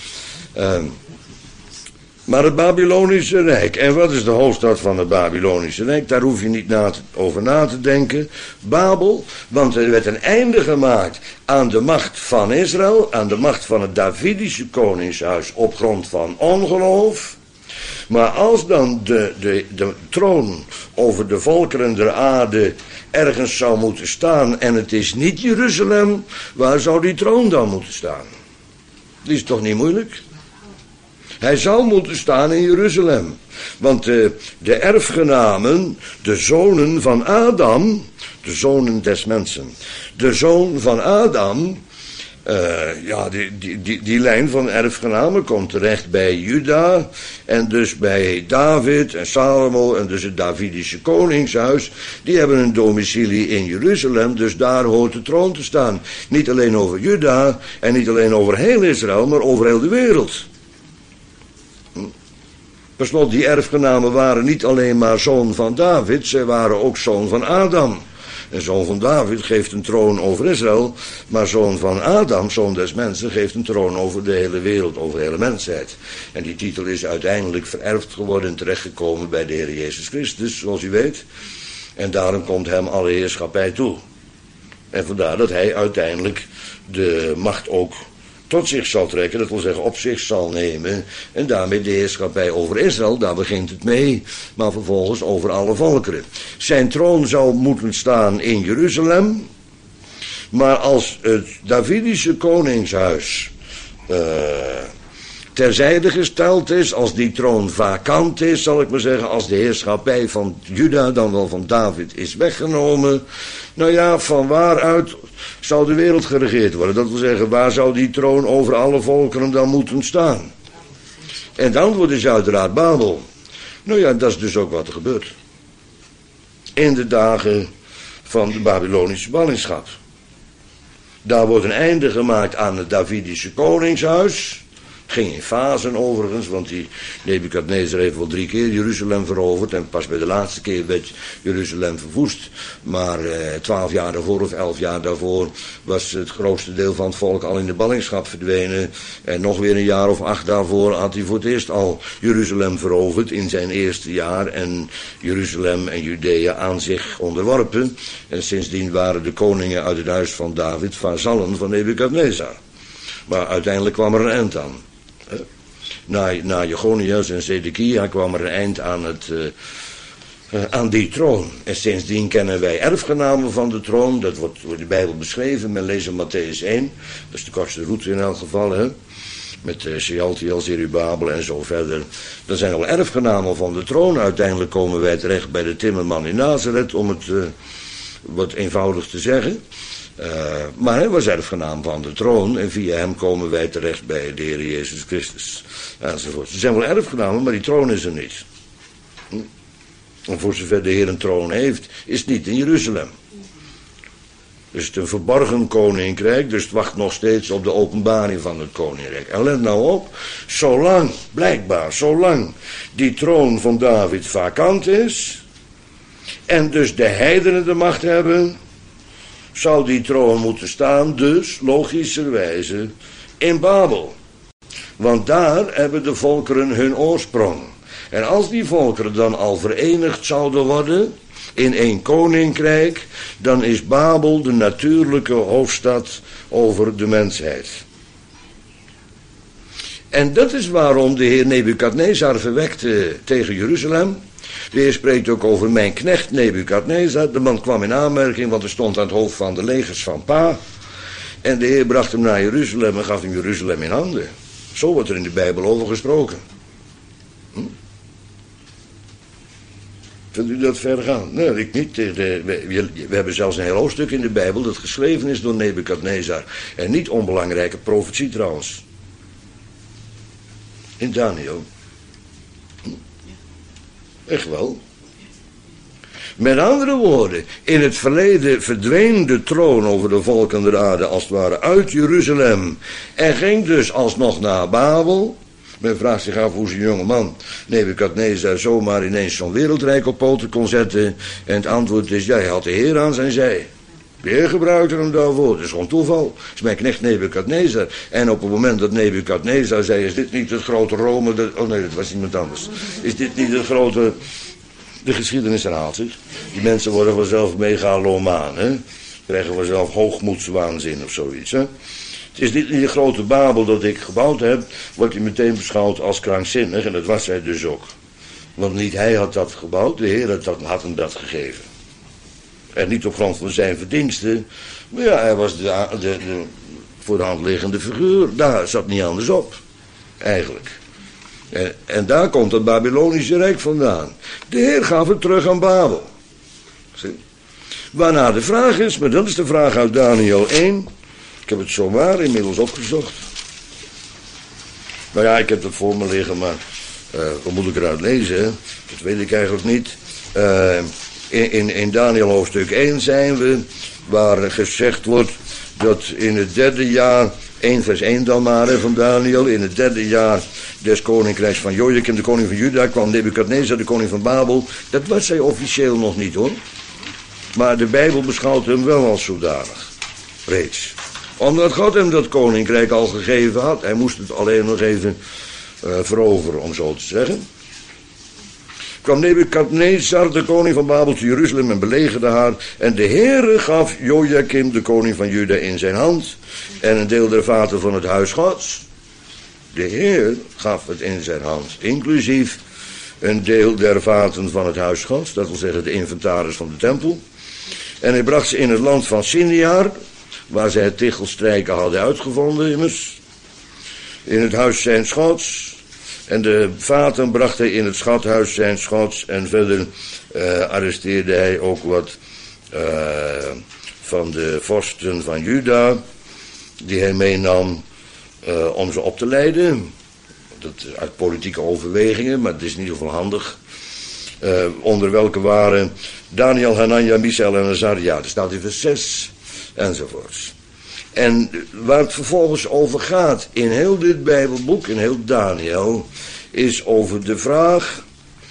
Maar het Babylonische Rijk. En wat is de hoofdstad van het Babylonische Rijk? Daar hoef je niet over na te denken. Babel. Want er werd een einde gemaakt aan de macht van Israël. Aan de macht van het Davidische koningshuis op grond van ongeloof. Maar als dan de troon over de volkeren der aarde ergens zou moeten staan en het is niet Jeruzalem, waar zou die troon dan moeten staan? Dat is toch niet moeilijk? Hij zou moeten staan in Jeruzalem. Want de erfgenamen, de zonen van Adam, de zonen des mensen, de zoon van Adam, die lijn van erfgenamen komt terecht bij Juda en dus bij David en Salomo en dus het Davidische koningshuis. Die hebben een domicilie in Jeruzalem, dus daar hoort de troon te staan. Niet alleen over Juda en niet alleen over heel Israël, maar over heel de wereld. Per slot, die erfgenamen waren niet alleen maar zoon van David, zij waren ook zoon van Adam. En zoon van David geeft een troon over Israël, maar zoon van Adam, zoon des mensen, geeft een troon over de hele wereld, over de hele mensheid. En die titel is uiteindelijk vererfd geworden en terechtgekomen bij de Heer Jezus Christus, zoals u weet. En daarom komt hem alle heerschappij toe. En vandaar dat hij uiteindelijk de macht ook tot zich zal trekken, dat wil zeggen op zich zal nemen. En daarmee de heerschappij over Israël, daar begint het mee. Maar vervolgens over alle volkeren. Zijn troon zou moeten staan in Jeruzalem. Maar als het Davidische koningshuis terzijde gesteld is, als die troon vakant is, zal ik maar zeggen, als de heerschappij van Juda, dan wel van David, is weggenomen. Nou ja, van waaruit zou de wereld geregeerd worden? Dat wil zeggen, waar zou die troon over alle volkeren dan moeten staan? En het antwoord is uiteraard Babel. Nou ja, dat is dus ook wat er gebeurt. In de dagen van de Babylonische ballingschap. Daar wordt een einde gemaakt aan het Davidische koningshuis. Ging in fasen overigens, want die Nebukadnezar heeft wel 3 keer Jeruzalem veroverd. En pas bij de laatste keer werd Jeruzalem verwoest. Maar 12 jaar daarvoor of 11 jaar daarvoor was het grootste deel van het volk al in de ballingschap verdwenen. En nog weer een jaar of 8 daarvoor had hij voor het eerst al Jeruzalem veroverd in zijn eerste jaar. En Jeruzalem en Judea aan zich onderworpen. En sindsdien waren de koningen uit het huis van David vazallen van Nebukadnezar. Maar uiteindelijk kwam er een eind aan. Na Jechonias en Zedekia kwam er een eind aan die troon. En sindsdien kennen wij erfgenamen van de troon. Dat wordt door de Bijbel beschreven. Men leest in Matthäus 1. Dat is de kortste route in elk geval. Hè? Met Shealtiel, Zerubabel en zo verder. Dat zijn al erfgenamen van de troon. Uiteindelijk komen wij terecht bij de timmerman in Nazareth. Om het wat eenvoudig te zeggen. Maar hij was erfgenaam van de troon en via hem komen wij terecht bij de Heer Jezus Christus. Enzovoort. Ze zijn wel erfgenamen, maar die troon is er niet. En voor zover de Heer een troon heeft, is het niet in Jeruzalem. Dus het is een verborgen koninkrijk, dus het wacht nog steeds op de openbaring van het koninkrijk. En let nou op, zolang die troon van David vakant is, en dus de heidenen de macht hebben, zou die troon moeten staan, dus logischerwijze in Babel. Want daar hebben de volkeren hun oorsprong. En als die volkeren dan al verenigd zouden worden in één koninkrijk, dan is Babel de natuurlijke hoofdstad over de mensheid. En dat is waarom de Heer Nebukadnezar verwekte tegen Jeruzalem. De Heer spreekt ook over mijn knecht Nebukadnezar. De man kwam in aanmerking, want hij stond aan het hoofd van de legers van Pa. En de Heer bracht hem naar Jeruzalem en gaf hem Jeruzalem in handen. Zo wordt er in de Bijbel over gesproken. Vindt u dat ver gaan? Nee, ik niet. We hebben zelfs een heel hoofdstuk in de Bijbel dat geschreven is door Nebukadnezar. En niet onbelangrijke profetie trouwens. In Daniel. Echt wel. Met andere woorden, in het verleden verdween de troon over de volken der aarde als het ware uit Jeruzalem en ging dus alsnog naar Babel. Men vraagt zich af hoe zo'n jonge man Nebukadnezar zomaar ineens zo'n wereldrijk op poten kon zetten. En het antwoord is, ja, hij had de Heer aan zijn zij. De Heer gebruikte hem daarvoor. Dat is gewoon toeval. Dat is mijn knecht Nebukadnezar. En op het moment dat Nebukadnezar zei, is dit niet het grote Rome? Oh nee, dat was iemand anders. Is dit niet het grote... De geschiedenis herhaalt zich. Die mensen worden vanzelf megalomaan, hè. Krijgen vanzelf hoogmoedswaanzin of zoiets, hè. Het is niet de grote Babel dat ik gebouwd heb, wordt hij meteen beschouwd als krankzinnig. En dat was hij dus ook. Want niet hij had dat gebouwd, de Heer had hem dat gegeven. En niet op grond van zijn verdiensten. Maar ja, hij was de voor de hand liggende figuur. Daar zat niet anders op. Eigenlijk. En daar komt het Babylonische Rijk vandaan. De Heer gaf het terug aan Babel. Zie? Waarna de vraag is, maar dat is de vraag uit Daniel 1. Ik heb het zomaar inmiddels opgezocht. Nou ja, ik heb het voor me liggen, maar wat moet ik eruit lezen? Hè? Dat weet ik eigenlijk niet. In Daniel hoofdstuk 1 zijn we, waar gezegd wordt dat in het 3e jaar 1 vers 1 dan maar van Daniel. In het 3e jaar des koninkrijks van Jojakim, de koning van Juda, kwam Nebukadnezar, de koning van Babel. Dat was hij officieel nog niet hoor. Maar de Bijbel beschouwt hem wel als zodanig. Reeds. Omdat God hem dat koninkrijk al gegeven had. Hij moest het alleen nog even veroveren, om zo te zeggen. Kwam Nebukadnezar, de koning van Babel, te Jeruzalem en belegerde haar. En de Heere gaf Jojakim, de koning van Juda, in zijn hand. En een deel der vaten van het huis Gods. De Heer gaf het in zijn hand. Inclusief een deel der vaten van het huis Gods. Dat wil zeggen de inventaris van de tempel. En hij bracht ze in het land van Siniar. Waar zij het tichelstrijken hadden uitgevonden immers. In het huis zijns Gods. En de vaten bracht hij in het schathuis zijns Gods. En verder arresteerde hij ook wat van de vorsten van Juda. Die hij meenam om ze op te leiden. Dat uit politieke overwegingen, maar het is in ieder geval handig. Onder welke waren Daniel, Hanania, Misael en Azaria. Dat staat in vers 6 enzovoorts. En waar het vervolgens over gaat in heel dit Bijbelboek, in heel Daniel, is over de vraag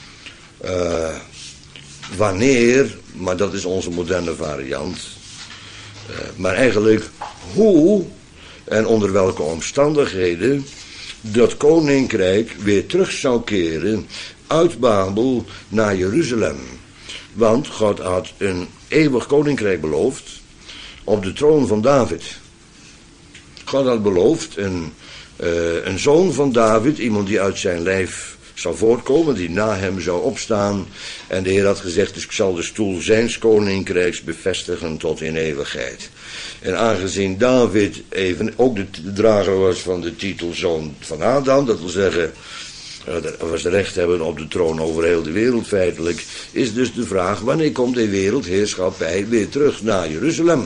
wanneer, maar dat is onze moderne variant, maar eigenlijk hoe en onder welke omstandigheden dat koninkrijk weer terug zou keren uit Babel naar Jeruzalem. Want God had een eeuwig koninkrijk beloofd op de troon van David. God had beloofd een zoon van David, iemand die uit zijn lijf zou voortkomen, die na hem zou opstaan. En de Heer had gezegd, dus ik zal de stoel zijns koninkrijks bevestigen tot in eeuwigheid. En aangezien David even ook de drager was van de titel zoon van Adam, dat wil zeggen, was de recht hebben op de troon over heel de wereld feitelijk, is dus de vraag, wanneer komt de wereldheerschappij weer terug naar Jeruzalem?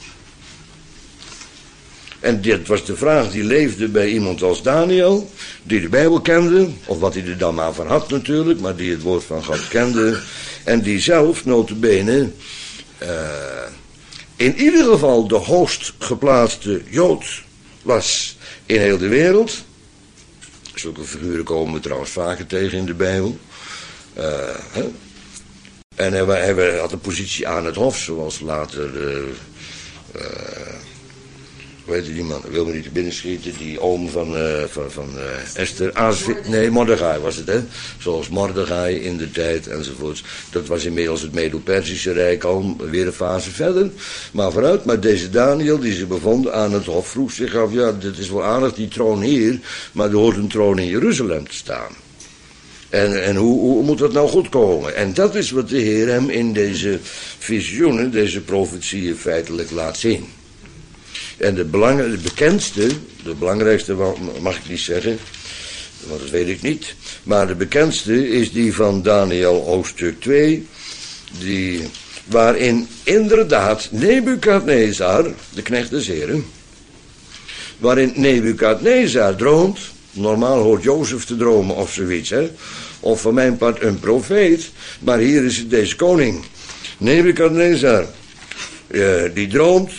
En dit was de vraag die leefde bij iemand als Daniel, die de Bijbel kende, of wat hij er dan maar van had natuurlijk, maar die het woord van God kende, en die zelf, nota bene, in ieder geval de hoogst geplaatste Jood was in heel de wereld. Zulke figuren komen we trouwens vaker tegen in de Bijbel. En hij had een positie aan het hof, zoals later hoe heet die man? Ik wil me niet te binnen schieten. Die oom van Esther. Nee, Mordechai was het, hè? Zoals Mordechai in de tijd enzovoorts. Dat was inmiddels het Medo-Persische Rijk al weer een fase verder. Maar vooruit, maar deze Daniel die ze bevond aan het hof vroeg zich af, ja, dit is wel aardig, die troon hier, maar er hoort een troon in Jeruzalem te staan. En hoe moet dat nou goed komen? En dat is wat de Heer hem in deze visioenen, deze profetieën feitelijk laat zien. En de belangrijkste mag ik niet zeggen, want dat weet ik niet. Maar de bekendste is die van Daniel hoofdstuk 2. Waarin inderdaad Nebukadnezar, de knecht des Heren, waarin Nebukadnezar droomt. Normaal hoort Jozef te dromen of zoiets, hè. Of van mijn part een profeet. Maar hier is het deze koning. Nebukadnezar, die droomt.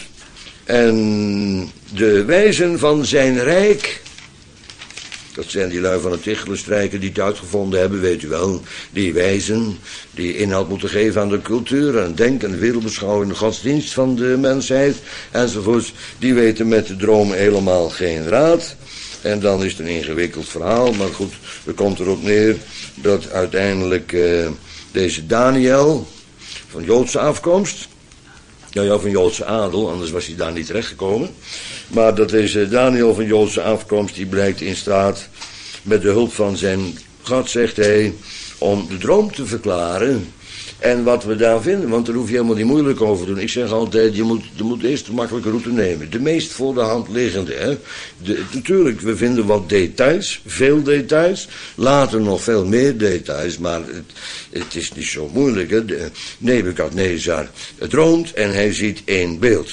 En de wijzen van zijn rijk, dat zijn die lui van het Tichelenstrijken die het uitgevonden hebben, weet u wel. Die wijzen, die inhoud moeten geven aan de cultuur, aan het denken, de wereldbeschouwing, de godsdienst van de mensheid, enzovoorts. Die weten met de droom helemaal geen raad. En dan is het een ingewikkeld verhaal, maar goed, er komt erop neer dat uiteindelijk deze Daniel, van Joodse afkomst, ja, van Joodse adel, anders was hij daar niet terechtgekomen. Maar dat deze Daniel van Joodse afkomst, die blijkt in staat, met de hulp van zijn God, zegt hij, om de droom te verklaren. En wat we daar vinden, want daar hoef je helemaal niet moeilijk over te doen. Ik zeg altijd, je moet eerst de makkelijke route nemen. De meest voor de hand liggende. Hè? Natuurlijk, we vinden wat details, veel details. Later nog veel meer details, maar het is niet zo moeilijk. Hè? Nebukadnezar droomt en hij ziet één beeld.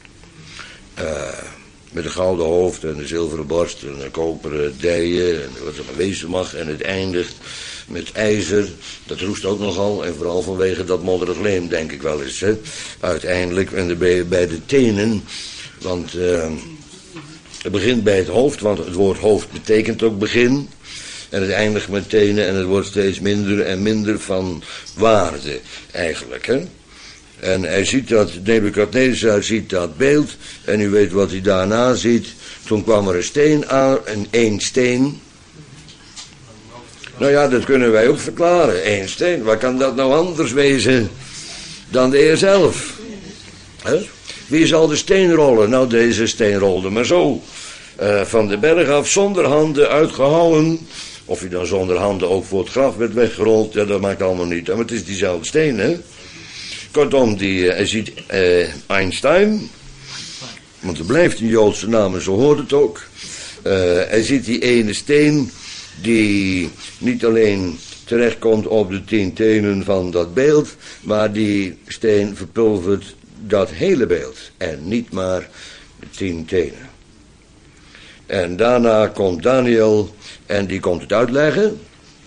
Met een gouden hoofd en een zilveren borst en een koperen dijen en wat er maar wezen mag. En het eindigt met ijzer, dat roest ook nogal. En vooral vanwege dat modderig leem, denk ik wel eens. Hè. Uiteindelijk, en dan ben je bij de tenen. Want Het begint bij het hoofd, want het woord hoofd betekent ook begin. En het eindigt met tenen en het wordt steeds minder en minder van waarde eigenlijk. Hè? En hij ziet dat, Nebukadnezar ziet dat beeld en u weet wat hij daarna ziet. Toen kwam er een steen aan, één steen. Nou ja, dat kunnen wij ook verklaren. Eén steen, waar kan dat nou anders wezen dan de Heer zelf? He? Wie zal de steen rollen? Nou, deze steen rolde maar zo. Van de berg af, zonder handen uitgehouwen. Of hij dan zonder handen ook voor het graf werd weggerold, ja, dat maakt allemaal niet. Maar het is diezelfde steen, hè. Kortom, hij ziet Einstein. Want er blijft een Joodse naam en zo hoort het ook. Hij ziet die ene steen die niet alleen terechtkomt op de 10 tenen van dat beeld, maar die steen verpulvert dat hele beeld en niet maar de 10 tenen. En daarna komt Daniel en die komt het uitleggen.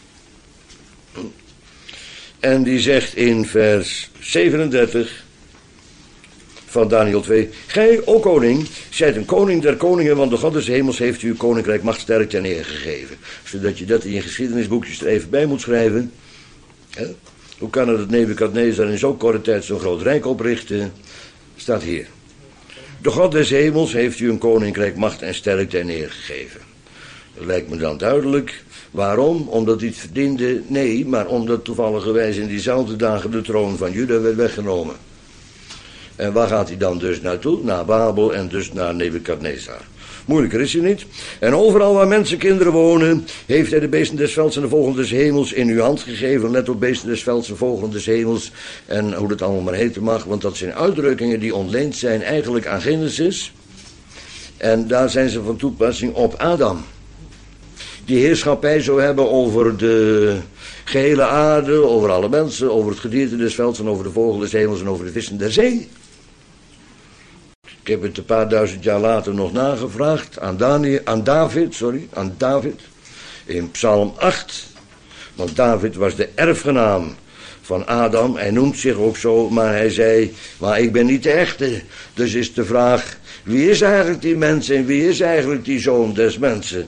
En die zegt in vers 37 van Daniel 2. Gij, o koning, zijt een koning der koningen, want de God des hemels heeft u uw koninkrijk macht sterk ten eer gegeven. Zodat je dat in je geschiedenisboekjes er even bij moet schrijven. He? Hoe kan het dat Nebukadnezar in zo'n korte tijd zo'n groot rijk oprichten? Staat hier. De God des hemels heeft u een koninkrijk macht en sterk ten eer gegeven. Dat lijkt me dan duidelijk. Waarom? Omdat hij het verdiende? Nee, maar omdat toevalligerwijs in diezelfde dagen de troon van Juda werd weggenomen. En waar gaat hij dan dus naartoe? Naar Babel en dus naar Nebukadnezar. Moeilijker is hij niet. En overal waar mensenkinderen wonen, heeft hij de beesten des velds en de vogelen des hemels in uw hand gegeven. Let op, beesten des velds en vogelen des hemels en hoe dat allemaal maar heten mag. Want dat zijn uitdrukkingen die ontleend zijn eigenlijk aan Genesis. En daar zijn ze van toepassing op Adam. Die heerschappij zou hebben over de gehele aarde, over alle mensen, over het gedierte des velds en over de vogel des hemels en over de vissen der zee. Ik heb het een paar duizend jaar later nog nagevraagd aan David, in Psalm 8. Want David was de erfgenaam van Adam, hij noemt zich ook zo, maar hij zei, maar ik ben niet de echte. Dus is de vraag, wie is eigenlijk die mens en wie is eigenlijk die zoon des mensen?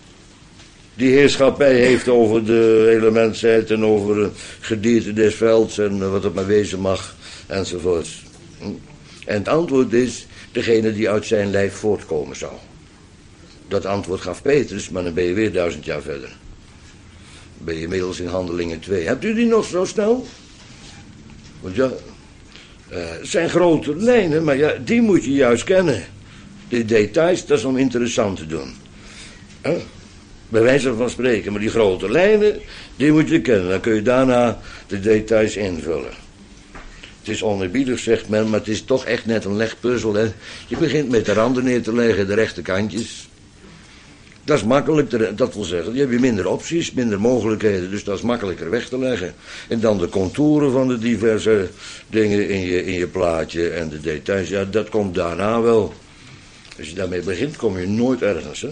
Die heerschappij heeft over de hele mensheid en over het gedierte des velds en wat het maar wezen mag enzovoorts. En het antwoord is degene die uit zijn lijf voortkomen zou. Dat antwoord gaf Petrus, maar dan ben je weer 1000 jaar verder. Ben je inmiddels in Handelingen 2. Hebt u die nog zo snel? Want ja, het zijn grote lijnen, maar ja, die moet je juist kennen. De details, dat is om interessant te doen. Bij wijze van spreken, maar die grote lijnen, die moet je kennen. Dan kun je daarna de details invullen. Het is oneerbiedig, zegt men, maar het is toch echt net een legpuzzel. Hè? Je begint met de randen neer te leggen, de rechte kantjes. Dat is makkelijk, dat wil zeggen, je hebt minder opties, minder mogelijkheden, dus dat is makkelijker weg te leggen. En dan de contouren van de diverse dingen in je plaatje en de details, ja, dat komt daarna wel. Als je daarmee begint, kom je nooit ergens, hè.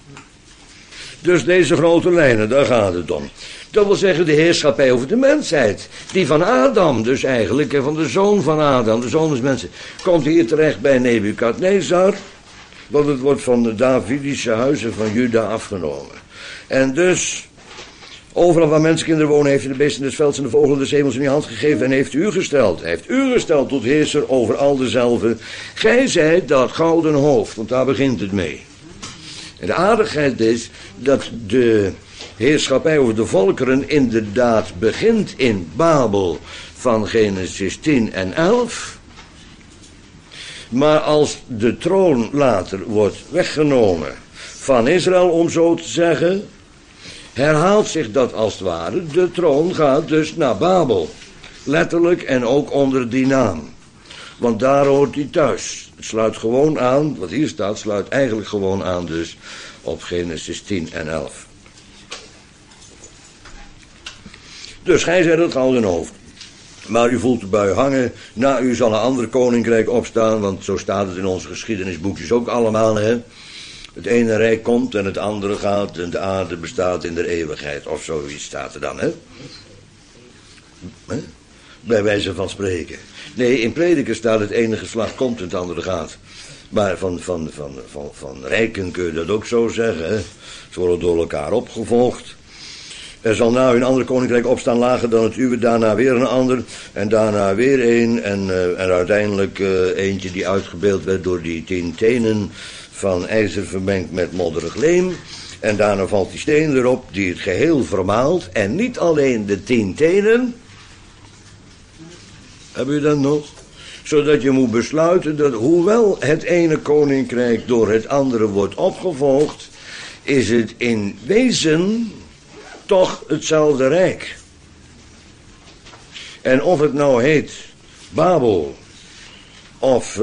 Dus deze grote lijnen, daar gaat het om. Dat wil zeggen de heerschappij over de mensheid. Die van Adam dus eigenlijk, van de zoon van Adam, de zoon des mensen. Komt hier terecht bij Nebukadnezar. Want het wordt van de Davidische huizen van Juda afgenomen. En dus, overal waar mensenkinderen wonen, heeft hij de beesten des velds en de vogelen des hemels in uw hand gegeven. En heeft u gesteld. Hij heeft u gesteld tot heerser over al dezelfde. Gij zijt dat gouden hoofd, want daar begint het mee. En de aardigheid is dat de heerschappij over de volkeren inderdaad begint in Babel van Genesis 10 en 11. Maar als de troon later wordt weggenomen van Israël, om zo te zeggen, herhaalt zich dat als het ware. De troon gaat dus naar Babel. Letterlijk en ook onder die naam. Want daar hoort hij thuis. Het sluit gewoon aan, wat hier staat, sluit eigenlijk gewoon aan dus op Genesis 10 en 11. Dus gij zijt het gouden hoofd. Maar u voelt de bui hangen, na u zal een ander koninkrijk opstaan, want zo staat het in onze geschiedenisboekjes ook allemaal, hè. Het ene rijk komt en het andere gaat en de aarde bestaat in de eeuwigheid, of zoiets staat er dan, hè. Bij wijze van spreken. Nee, in Prediker staat het ene geslacht komt en het andere gaat. Maar van rijken kun je dat ook zo zeggen. Hè? Ze worden door elkaar opgevolgd. Er zal nou een ander koninkrijk opstaan lager dan het uwe, daarna weer een ander, en daarna weer een, en uiteindelijk eentje die uitgebeeld werd door die 10 tenen van ijzer vermengd met modderig leem. En daarna valt die steen erop die het geheel vermaalt, en niet alleen de 10 tenen. Hebben u dat nog? Zodat je moet besluiten dat hoewel het ene koninkrijk door het andere wordt opgevolgd, is het in wezen toch hetzelfde rijk. En of het nou heet Babel, of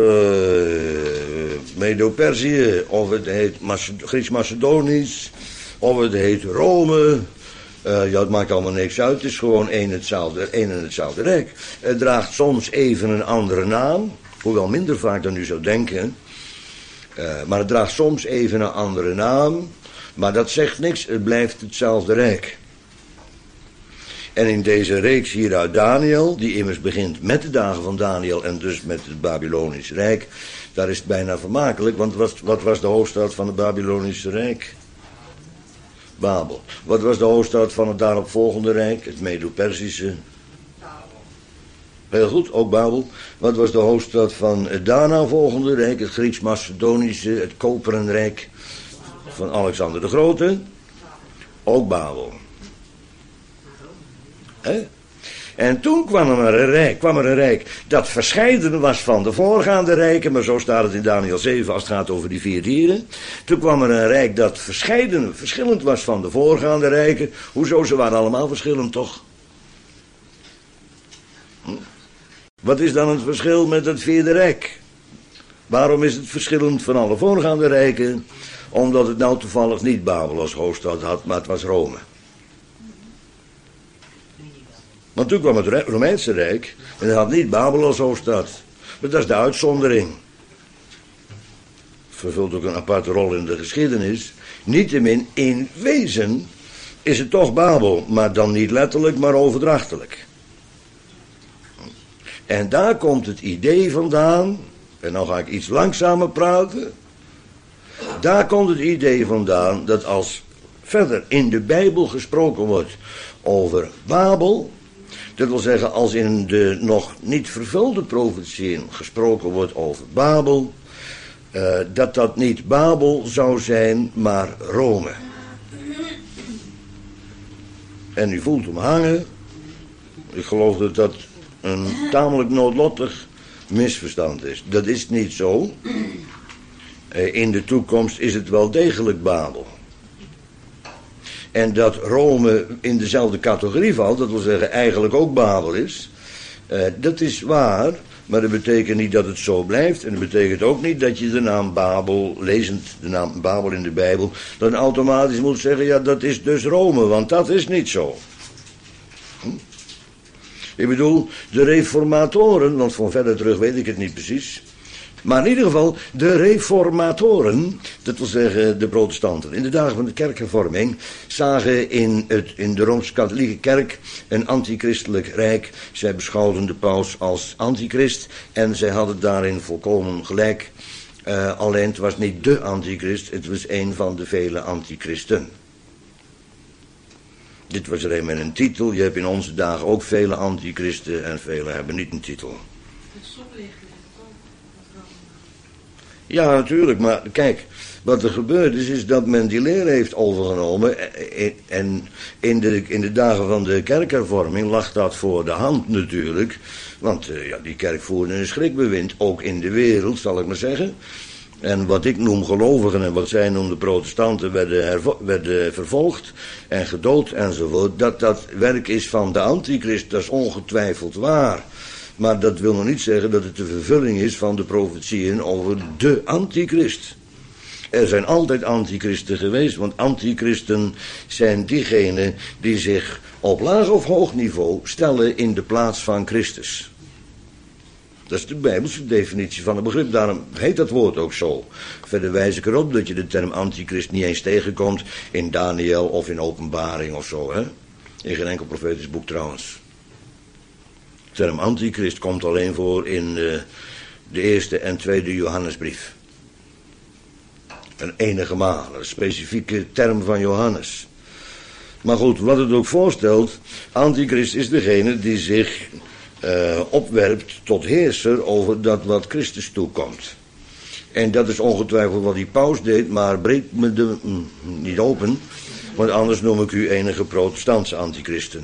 Medo-Perzië, of het heet Grieks-Macedonisch, of het heet Rome, ja, het maakt allemaal niks uit, het is gewoon één en hetzelfde rijk. Het draagt soms even een andere naam, hoewel minder vaak dan u zou denken, maar het draagt soms even een andere naam, maar dat zegt niks, het blijft hetzelfde rijk. En in deze reeks hier uit Daniel, die immers begint met de dagen van Daniel en dus met het Babylonisch Rijk, daar is het bijna vermakelijk, want wat was de hoofdstad van het Babylonische Rijk? Babel. Wat was de hoofdstad van het daaropvolgende Rijk? Het Medo-Persische. Heel goed, ook Babel. Wat was de hoofdstad van het daarna volgende Rijk? Het Grieks-Macedonische, het Koperen Rijk van Alexander de Grote. Ook Babel. He? En toen kwam er een rijk dat verscheiden was van de voorgaande rijken, maar zo staat het in Daniel 7 als het gaat over die 4 dieren. Toen kwam er een rijk dat verschillend was van de voorgaande rijken. Hoezo? Ze waren allemaal verschillend, toch? Wat is dan het verschil met het 4e rijk? Waarom is het verschillend van alle voorgaande rijken? Omdat het nou toevallig niet Babel als hoofdstad had, maar het was Rome. Want toen kwam het Romeinse Rijk en dat had niet Babel als hoofdstad. Maar dat is de uitzondering. Vervult ook een aparte rol in de geschiedenis. Niettemin, in wezen is het toch Babel, maar dan niet letterlijk, maar overdrachtelijk. En daar komt het idee vandaan, en nou ga ik iets langzamer praten. Daar komt het idee vandaan dat als verder in de Bijbel gesproken wordt over Babel, dat wil zeggen, als in de nog niet vervulde profetieën gesproken wordt over Babel, dat niet Babel zou zijn, maar Rome. En u voelt hem hangen. Ik geloof dat dat een tamelijk noodlottig misverstand is. Dat is niet zo. In de toekomst is het wel degelijk Babel. En dat Rome in dezelfde categorie valt, dat wil zeggen eigenlijk ook Babel is, dat is waar, maar dat betekent niet dat het zo blijft. En dat betekent ook niet dat je de naam Babel, lezend de naam Babel in de Bijbel, dan automatisch moet zeggen, ja, dat is dus Rome, want dat is niet zo. Ik bedoel, de reformatoren, want van verder terug weet ik het niet precies, maar in ieder geval, de reformatoren, dat wil zeggen de protestanten, in de dagen van de kerkhervorming, zagen in de Rooms-Katholieke kerk een antichristelijk rijk. Zij beschouwden de paus als antichrist en zij hadden daarin volkomen gelijk. Alleen het was niet de antichrist, het was een van de vele antichristen. Dit was er een met een titel. Je hebt in onze dagen ook vele antichristen en vele hebben niet een titel. Ja, natuurlijk, maar kijk, wat er gebeurd is dat men die leer heeft overgenomen en in de dagen van de kerkhervorming lag dat voor de hand natuurlijk, want die kerk voerde een schrikbewind, ook in de wereld, zal ik maar zeggen. En wat ik noem gelovigen en wat zij noemden protestanten werden vervolgd en gedood enzovoort, dat werk is van de antichrist, dat is ongetwijfeld waar. Maar dat wil nog niet zeggen dat het de vervulling is van de profetieën over de antichrist. Er zijn altijd antichristen geweest, want antichristen zijn diegenen die zich op laag of hoog niveau stellen in de plaats van Christus. Dat is de Bijbelse definitie van het begrip, daarom heet dat woord ook zo. Verder wijs ik erop dat je de term antichrist niet eens tegenkomt in Daniel of in Openbaring of zo, hè? In geen enkel profetisch boek trouwens. De term antichrist komt alleen voor in de eerste en tweede Johannesbrief. Een enige maal, een specifieke term van Johannes. Maar goed, wat het ook voorstelt, Antichrist is degene die zich opwerpt tot heerser over dat wat Christus toekomt. En dat is ongetwijfeld wat die paus deed, maar breek me niet open, want anders noem ik u enige protestantse antichristen.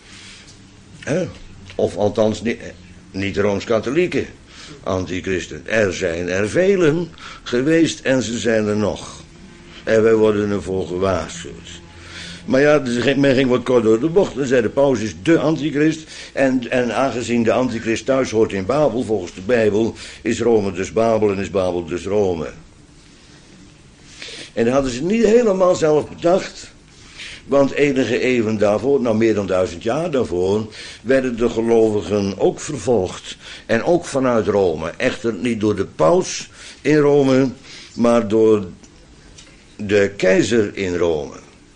Of althans niet Rooms-katholieke antichristen. Er zijn er velen geweest en ze zijn er nog. En wij worden ervoor gewaarschuwd. Maar ja, men ging wat kort door de bocht. Dan zei de paus is de antichrist. En aangezien de antichrist thuis hoort in Babel, volgens de Bijbel, is Rome dus Babel en is Babel dus Rome. En dat hadden ze niet helemaal zelf bedacht. Want enige eeuwen daarvoor, nou meer dan 1000 jaar daarvoor, werden de gelovigen ook vervolgd. En ook vanuit Rome. Echter niet door de paus in Rome, maar door de keizer in Rome.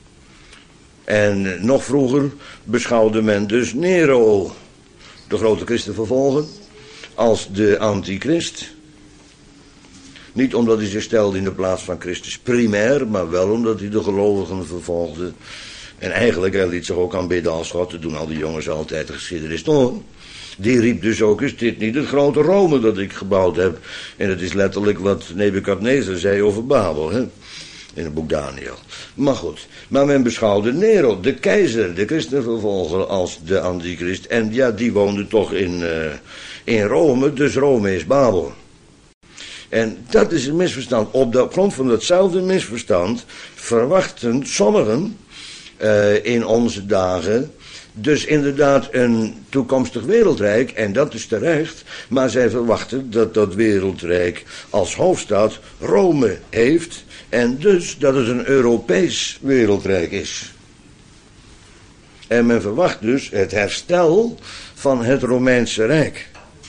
En nog vroeger beschouwde men dus Nero, de grote christenvervolger, als de antichrist. Niet omdat hij zich stelde in de plaats van Christus primair, maar wel omdat hij de gelovigen vervolgde. En eigenlijk, hij liet zich ook aanbidden als God. Dat doen al die jongens altijd, de geschiedenis door. Die riep dus ook, is dit niet het grote Rome dat ik gebouwd heb? En dat is letterlijk wat Nebukadnezar zei over Babel, hè? In het boek Daniel. Maar goed, maar men beschouwde Nero, de keizer, de christenvervolger, als de antichrist. En ja, die woonde toch in Rome, dus Rome is Babel. En dat is een misverstand. Op grond van datzelfde misverstand verwachten sommigen in onze dagen dus inderdaad een toekomstig wereldrijk, en dat is terecht, maar zij verwachten dat dat wereldrijk als hoofdstad Rome heeft, en dus dat het een Europees wereldrijk is. En men verwacht dus het herstel van het Romeinse Rijk.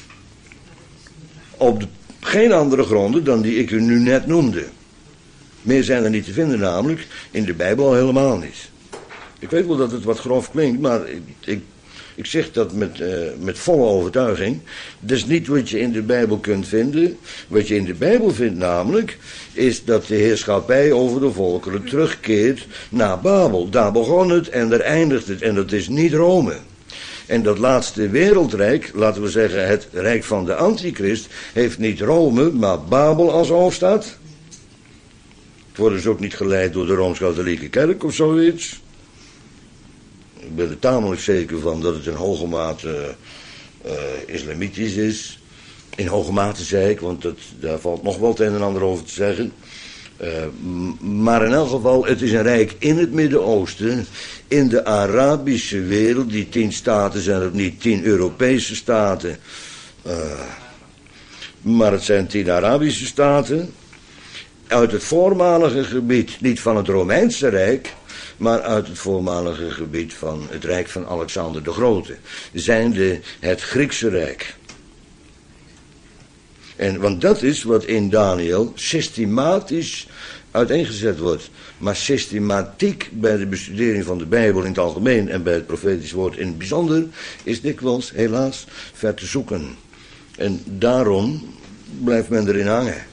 Op geen andere gronden dan die ik u nu net noemde. Meer zijn er niet te vinden, namelijk in de Bijbel al helemaal niet. Ik weet wel dat het wat grof klinkt, maar ik zeg dat met volle overtuiging. Dat is niet wat je in de Bijbel kunt vinden. Wat je in de Bijbel vindt namelijk, is dat de heerschappij over de volkeren terugkeert naar Babel. Daar begon het en daar eindigt het, en dat is niet Rome. En dat laatste wereldrijk, laten we zeggen het rijk van de antichrist, heeft niet Rome, maar Babel als hoofdstad. Het wordt dus ook niet geleid door de Rooms-Katholieke Kerk of zoiets. Ik ben er tamelijk zeker van dat het in hoge mate islamitisch is. In hoge mate zei ik, want daar valt nog wel het een en ander over te zeggen. Maar in elk geval, het is een rijk in het Midden-Oosten, in de Arabische wereld. Die 10 staten zijn het niet 10 Europese staten, maar het zijn 10 Arabische staten. Uit het voormalige gebied, niet van het Romeinse Rijk, maar uit het voormalige gebied van het Rijk van Alexander de Grote, zijnde het Griekse Rijk. Want dat is wat in Daniel systematisch uiteengezet wordt. Maar systematiek bij de bestudering van de Bijbel in het algemeen en bij het profetisch woord in het bijzonder is dikwijls helaas ver te zoeken. En daarom blijft men erin hangen.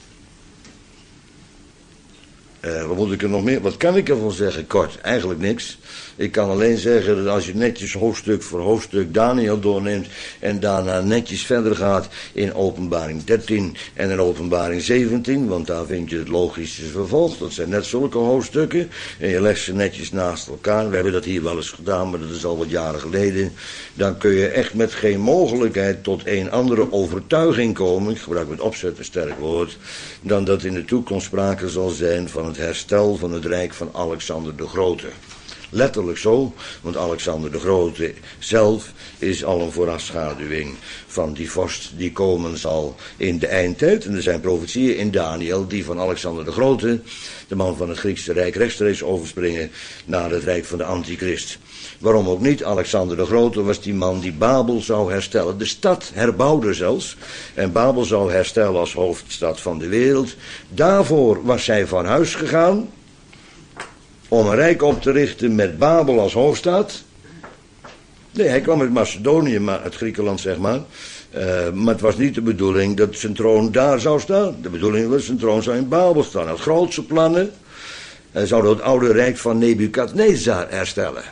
Wat moet ik er nog meer? Wat kan ik ervan zeggen? Kort, eigenlijk niks. Ik kan alleen zeggen dat als je netjes hoofdstuk voor hoofdstuk Daniel doorneemt en daarna netjes verder gaat in Openbaring 13 en in Openbaring 17, want daar vind je het logische vervolg. Dat zijn net zulke hoofdstukken en je legt ze netjes naast elkaar. We hebben dat hier wel eens gedaan, maar dat is al wat jaren geleden. Dan kun je echt met geen mogelijkheid tot een andere overtuiging komen, ik gebruik met opzet een sterk woord, dan dat in de toekomst sprake zal zijn van het herstel van het rijk van Alexander de Grote. Letterlijk zo, want Alexander de Grote zelf is al een voorafschaduwing van die vorst die komen zal in de eindtijd. En er zijn profetieën in Daniel die van Alexander de Grote, de man van het Griekse Rijk, rechtstreeks overspringen naar het Rijk van de Antichrist. Waarom ook niet? Alexander de Grote was die man die Babel zou herstellen. De stad herbouwde zelfs. En Babel zou herstellen als hoofdstad van de wereld. Daarvoor was hij van huis gegaan om een rijk op te richten met Babel als hoofdstad. Nee, hij kwam uit Macedonië, uit Griekenland zeg maar. Maar het was niet de bedoeling dat zijn troon daar zou staan. De bedoeling was dat zijn troon zou in Babel staan. Hij had grootse plannen. Hij zou het oude rijk van Nebukadnezar herstellen.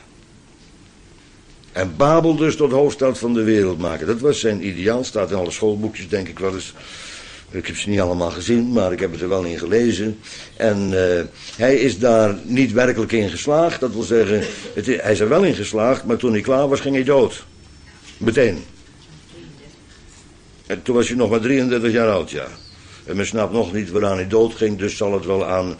En Babel dus tot hoofdstad van de wereld maken. Dat was zijn ideaal. Staat in alle schoolboekjes, denk ik wel eens. Ik heb ze niet allemaal gezien, maar ik heb het er wel in gelezen. En hij is daar niet werkelijk in geslaagd. Dat wil zeggen, hij is er wel in geslaagd, maar toen hij klaar was, ging hij dood. Meteen. En toen was hij nog maar 33 jaar oud, ja. En men snapt nog niet waaraan hij dood ging, dus zal het wel aan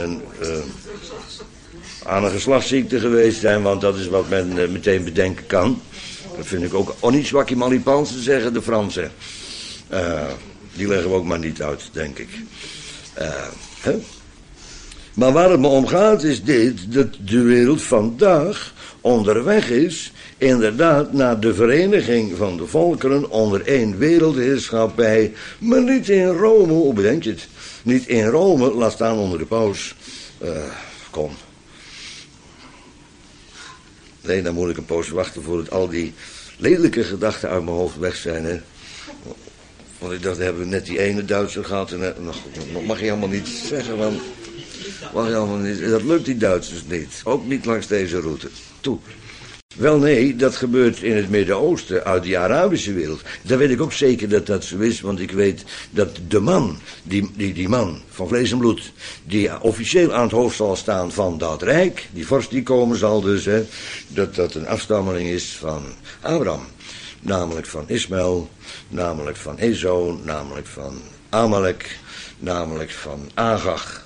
een geslachtsziekte geweest zijn, want dat is wat men meteen bedenken kan. Dat vind ik ook niet zwakkie malipans, zeggen de Fransen. Die leggen we ook maar niet uit, denk ik. Hè? Maar waar het me om gaat is dit, dat de wereld vandaag onderweg is, inderdaad, naar de vereniging van de volkeren onder één wereldheerschappij, maar niet in Rome, hoe bedenk je het? Niet in Rome, laat staan onder de paus. Kom. Nee, dan moet ik een poos wachten voordat al die lelijke gedachten uit mijn hoofd weg zijn, hè. Want ik dacht, we hebben net die ene Duitser gehad en nog mag je helemaal niet zeggen, man. Mag je helemaal niet, dat lukt die Duitsers niet. Ook niet langs deze route. Toe. Wel nee, dat gebeurt in het Midden-Oosten, uit die Arabische wereld. Daar weet ik ook zeker dat dat zo is, want ik weet dat de man, die man van vlees en bloed, die officieel aan het hoofd zal staan van dat rijk, die vorst die komen zal dus, hè, dat een afstammeling is van Abraham. Namelijk van Ismaël, namelijk van Esau, namelijk van Amalek, namelijk van Agag.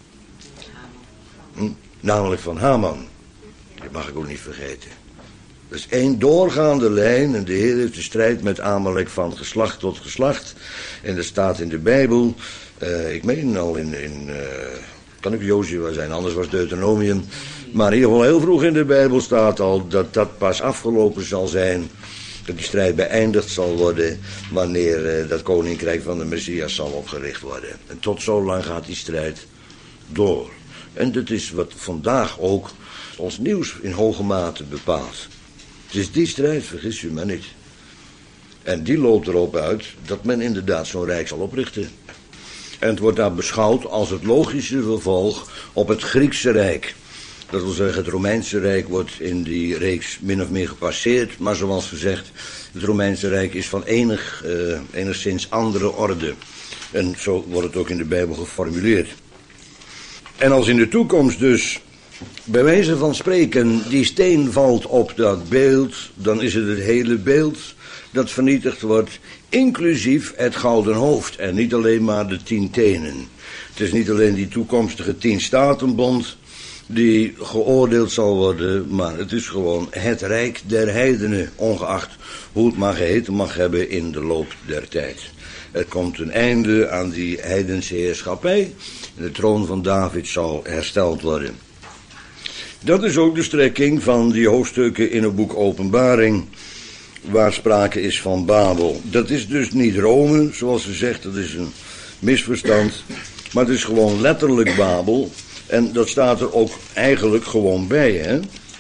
Namelijk van Haman. Dat mag ik ook niet vergeten. Dat is één doorgaande lijn en de Heer heeft de strijd met Amalek van geslacht tot geslacht. En dat staat in de Bijbel, ik meen al kan ook Jozua zijn, anders was Deuteronomium. Maar in ieder geval heel vroeg in de Bijbel staat al dat dat pas afgelopen zal zijn. Dat die strijd beëindigd zal worden wanneer dat koninkrijk van de Messias zal opgericht worden. En tot zo lang gaat die strijd door. En dat is wat vandaag ook ons nieuws in hoge mate bepaalt. Het is die strijd, vergis u maar niet. En die loopt erop uit dat men inderdaad zo'n rijk zal oprichten. En het wordt daar beschouwd als het logische vervolg op het Griekse Rijk. Dat wil zeggen, het Romeinse Rijk wordt in die reeks min of meer gepasseerd. Maar zoals gezegd, het Romeinse Rijk is van enigszins andere orde. En zo wordt het ook in de Bijbel geformuleerd. En als in de toekomst dus, bij wijze van spreken, die steen valt op dat beeld, dan is het hele beeld dat vernietigd wordt, inclusief het gouden hoofd en niet alleen maar de 10 tenen. Het is niet alleen die toekomstige 10 statenbond die geoordeeld zal worden, maar het is gewoon het rijk der heidenen, ongeacht hoe het maar geheten mag hebben in de loop der tijd. Er komt een einde aan die heidense heerschappij en de troon van David zal hersteld worden. Dat is ook de strekking van die hoofdstukken in het boek Openbaring, waar sprake is van Babel. Dat is dus niet Rome, zoals ze zegt, dat is een misverstand, maar het is gewoon letterlijk Babel. En dat staat er ook eigenlijk gewoon bij, hè.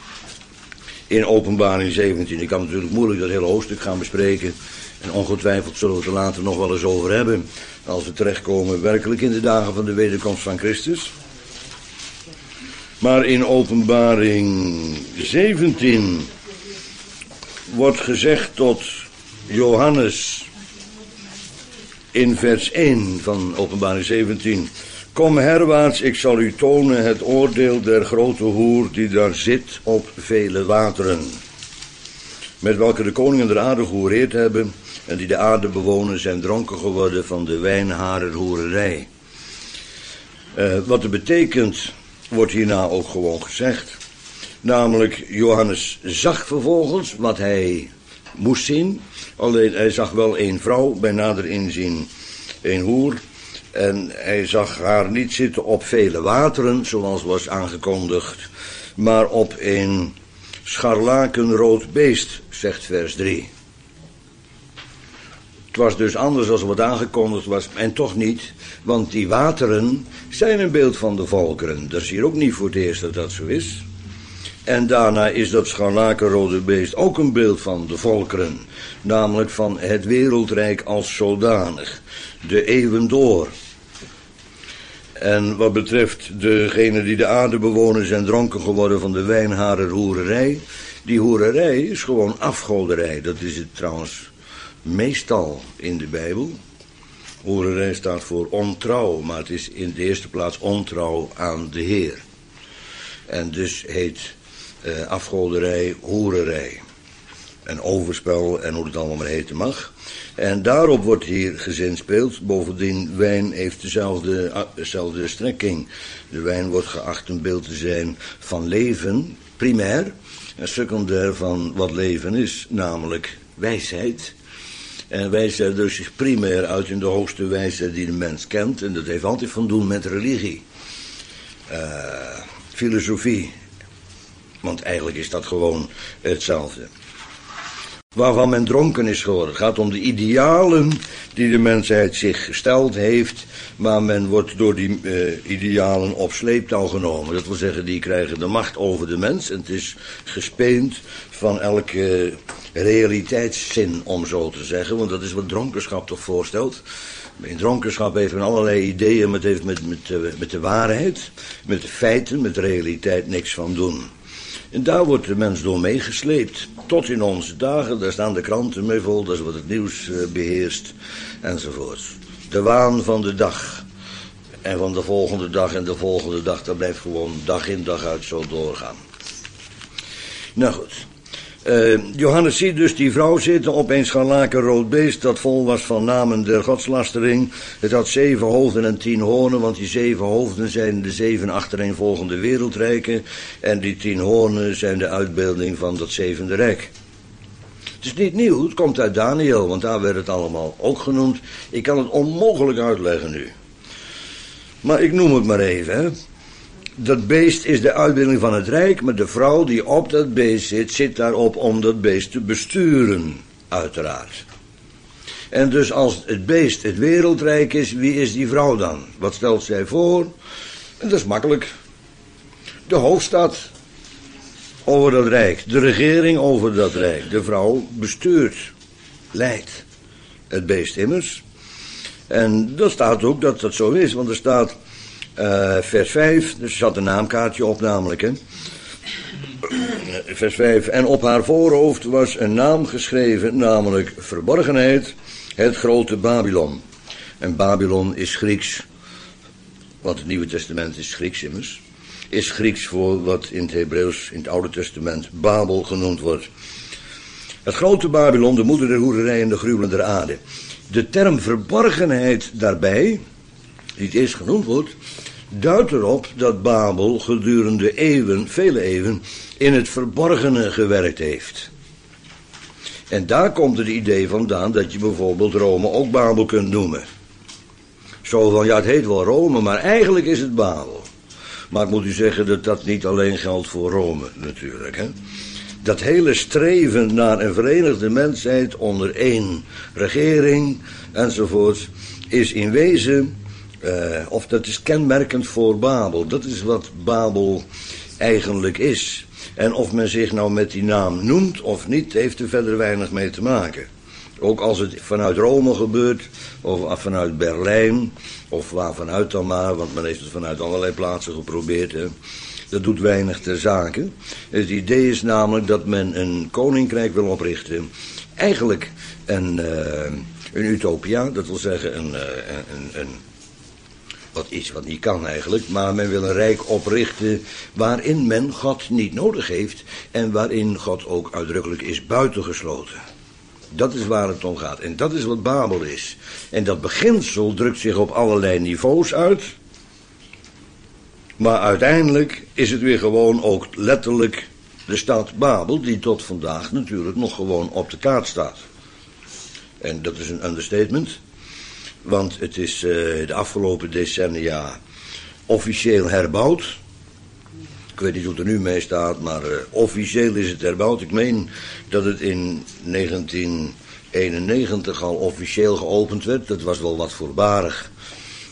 In Openbaring 17. Ik kan natuurlijk moeilijk dat hele hoofdstuk gaan bespreken. En ongetwijfeld zullen we het er later nog wel eens over hebben. Als we terechtkomen werkelijk in de dagen van de wederkomst van Christus. Maar in Openbaring 17 wordt gezegd tot Johannes in vers 1 van Openbaring 17... Kom herwaarts, ik zal u tonen het oordeel der grote hoer die daar zit op vele wateren. Met welke de koningen der aarde gehoereerd hebben en die de aarde bewonen zijn dronken geworden van de wijn harer hoererij. Wat het betekent, wordt hierna ook gewoon gezegd. Namelijk, Johannes zag vervolgens wat hij moest zien. Alleen hij zag wel een vrouw, bij nader inzien een hoer. En hij zag haar niet zitten op vele wateren, zoals was aangekondigd, maar op een scharlakenrood beest, zegt vers 3. Het was dus anders dan wat aangekondigd was, en toch niet, want die wateren zijn een beeld van de volkeren. Dat is hier ook niet voor het eerst dat dat zo is. En daarna is dat scharlakenrode beest ook een beeld van de volkeren. Namelijk van het wereldrijk als zodanig. De eeuwen door. En wat betreft degenen die de aarde bewonen zijn dronken geworden van de wijn harer hoererij. Die hoererij is gewoon afgoderij. Dat is het trouwens meestal in de Bijbel. Hoererij staat voor ontrouw, maar het is in de eerste plaats ontrouw aan de Heer. En dus heet afgoderij hoererij. En overspel en hoe het allemaal maar heten mag. En daarop wordt hier gezinspeeld. Bovendien, wijn heeft dezelfde strekking. De wijn wordt geacht een beeld te zijn van leven, primair. En secundair van wat leven is, namelijk wijsheid. En wijsheid drukt zich primair uit in de hoogste wijsheid die de mens kent. En dat heeft altijd van doen met religie. Filosofie. Want eigenlijk is dat gewoon hetzelfde. Waarvan men dronken is geworden. Het gaat om de idealen die de mensheid zich gesteld heeft. Maar men wordt door die idealen op sleeptouw genomen. Dat wil zeggen, die krijgen de macht over de mens. En het is gespeend van elke realiteitszin, om zo te zeggen. Want dat is wat dronkenschap toch voorstelt. In dronkenschap heeft men allerlei ideeën, maar het heeft met de waarheid, met de feiten, met de realiteit niks van doen. En daar wordt de mens door meegesleept. Tot in onze dagen, daar staan de kranten mee vol, dat is wat het nieuws beheerst, enzovoort. De waan van de dag. En van de volgende dag en de volgende dag, dat blijft gewoon dag in dag uit zo doorgaan. Nou goed. Johannes ziet dus die vrouw zitten op een scharlakenrood beest dat vol was van namen der godslastering. Het had 7 hoofden en 10 hoornen, want die 7 hoofden zijn de 7 achtereenvolgende wereldrijken. En die 10 hoornen zijn de uitbeelding van dat 7e rijk. Het is niet nieuw, het komt uit Daniel, want daar werd het allemaal ook genoemd. Ik kan het onmogelijk uitleggen nu. Maar ik noem het maar even, hè. Dat beest is de uitbeelding van het rijk, maar de vrouw die op dat beest zit daarop om dat beest te besturen, uiteraard. En dus als het beest het wereldrijk is, wie is die vrouw dan? Wat stelt zij voor? En dat is makkelijk. De hoofdstad over dat rijk, de regering over dat rijk. De vrouw bestuurt, leidt het beest immers. En dat staat ook dat dat zo is, want er staat... vers 5, dus er zat een naamkaartje op namelijk, hè. Vers 5, en op haar voorhoofd was een naam geschreven, namelijk verborgenheid, het grote Babylon. En Babylon is Grieks, want het Nieuwe Testament is Grieks immers, is Grieks voor wat in het Hebreeuws, in het Oude Testament, Babel genoemd wordt. Het grote Babylon, de moeder der hoererij en de gruwelen der aarde. De term verborgenheid daarbij, die het eerst genoemd wordt, duidt erop dat Babel gedurende eeuwen, vele eeuwen, in het verborgene gewerkt heeft. En daar komt het idee vandaan dat je bijvoorbeeld Rome ook Babel kunt noemen. Zo van, ja, het heet wel Rome, maar eigenlijk is het Babel. Maar ik moet u zeggen dat dat niet alleen geldt voor Rome, natuurlijk, hè. Dat hele streven naar een verenigde mensheid onder één regering, enzovoort, is in wezen... of dat is kenmerkend voor Babel. Dat is wat Babel eigenlijk is. En of men zich nou met die naam noemt of niet, heeft er verder weinig mee te maken. Ook als het vanuit Rome gebeurt, of vanuit Berlijn, of waar vanuit dan maar, want men heeft het vanuit allerlei plaatsen geprobeerd, hè. Dat doet weinig ter zake. Het idee is namelijk dat men een koninkrijk wil oprichten. Eigenlijk een utopia, dat wil zeggen een wat iets wat niet kan eigenlijk, maar men wil een rijk oprichten waarin men God niet nodig heeft en waarin God ook uitdrukkelijk is buitengesloten. Dat is waar het om gaat en dat is wat Babel is. En dat beginsel drukt zich op allerlei niveaus uit, maar uiteindelijk is het weer gewoon ook letterlijk de stad Babel die tot vandaag natuurlijk nog gewoon op de kaart staat. En dat is een understatement. Want het is de afgelopen decennia officieel herbouwd. Ik weet niet hoe het er nu mee staat, maar officieel is het herbouwd. Ik meen dat het in 1991 al officieel geopend werd. Dat was wel wat voorbarig.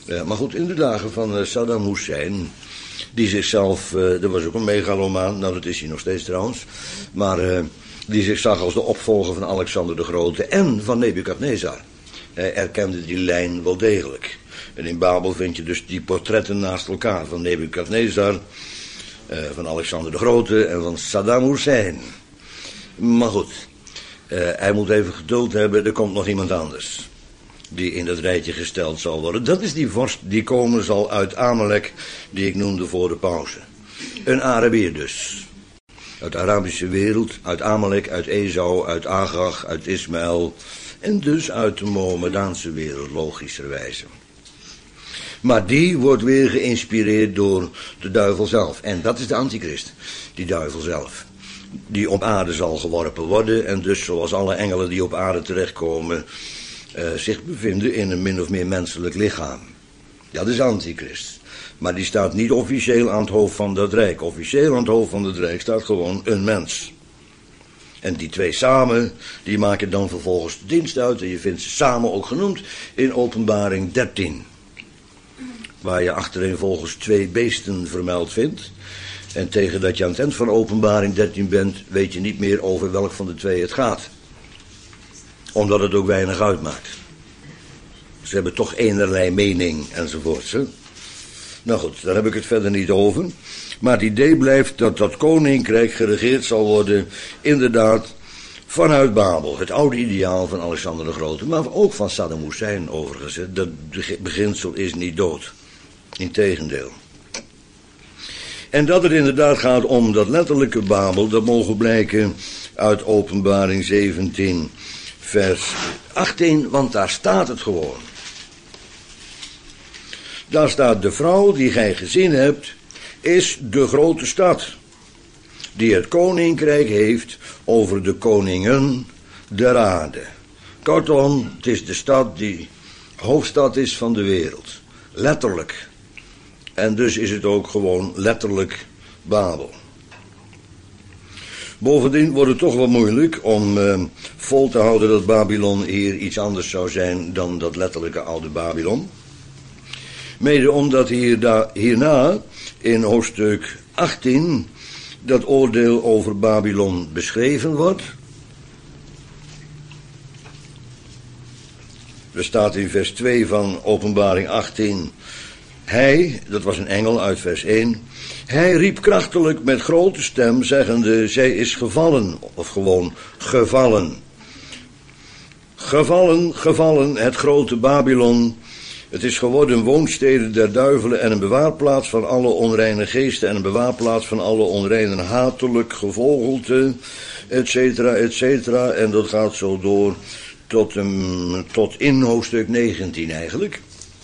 Maar goed, in de dagen van Saddam Hussein, die zichzelf, dat was ook een megalomaan, nou dat is hij nog steeds trouwens, maar die zich zag als de opvolger van Alexander de Grote en van Nebukadnezar. Hij erkende die lijn wel degelijk. En in Babel vind je dus die portretten naast elkaar van Nebukadnezar, van Alexander de Grote en van Saddam Hussein. Maar goed, hij moet even geduld hebben, er komt nog iemand anders die in dat rijtje gesteld zal worden. Dat is die vorst die komen zal uit Amalek, die ik noemde voor de pauze. Een Arabier dus. Uit de Arabische wereld, uit Amalek, uit Esau, uit Agag, uit Ismaël en dus uit de Mohammedaanse wereld, logischerwijze. Maar die wordt weer geïnspireerd door de duivel zelf. En dat is de antichrist, die duivel zelf. Die op aarde zal geworpen worden en dus zoals alle engelen die op aarde terechtkomen zich bevinden in een min of meer menselijk lichaam. Dat is antichrist. Maar die staat niet officieel aan het hoofd van dat rijk. Officieel aan het hoofd van dat rijk staat gewoon een mens. En die twee samen, die maken dan vervolgens de dienst uit. En je vindt ze samen ook genoemd in Openbaring 13. Waar je achtereenvolgens twee beesten vermeld vindt. En tegen dat je aan het eind van Openbaring 13 bent, weet je niet meer over welk van de twee het gaat. Omdat het ook weinig uitmaakt. Ze hebben toch enerlei mening enzovoorts. Hè? Nou goed, daar heb ik het verder niet over. Maar het idee blijft dat dat koninkrijk geregeerd zal worden, inderdaad, vanuit Babel. Het oude ideaal van Alexander de Grote, maar ook van Saddam Hussein overigens. Dat beginsel is niet dood. Integendeel. En dat het inderdaad gaat om dat letterlijke Babel, dat mogen blijken uit Openbaring 17, vers 18, want daar staat het gewoon. Daar staat: de vrouw die gij gezien hebt, is de grote stad, die het koninkrijk heeft over de koningen der aarde. Kortom, het is de stad die hoofdstad is van de wereld. Letterlijk. En dus is het ook gewoon letterlijk Babel. Bovendien wordt het toch wel moeilijk om vol te houden dat Babylon hier iets anders zou zijn dan dat letterlijke oude Babylon. Mede omdat hierna in hoofdstuk 18 dat oordeel over Babylon beschreven wordt. Er staat in vers 2 van Openbaring 18... Hij, dat was een engel uit vers 1... Hij riep krachtelijk met grote stem, zeggende: zij is gevallen, of gewoon gevallen. Gevallen, gevallen, het grote Babylon. Het is geworden woonstede der duivelen en een bewaarplaats van alle onreine geesten en een bewaarplaats van alle onreine hatelijk gevogelte, et cetera, en dat gaat zo door tot in hoofdstuk 19 eigenlijk.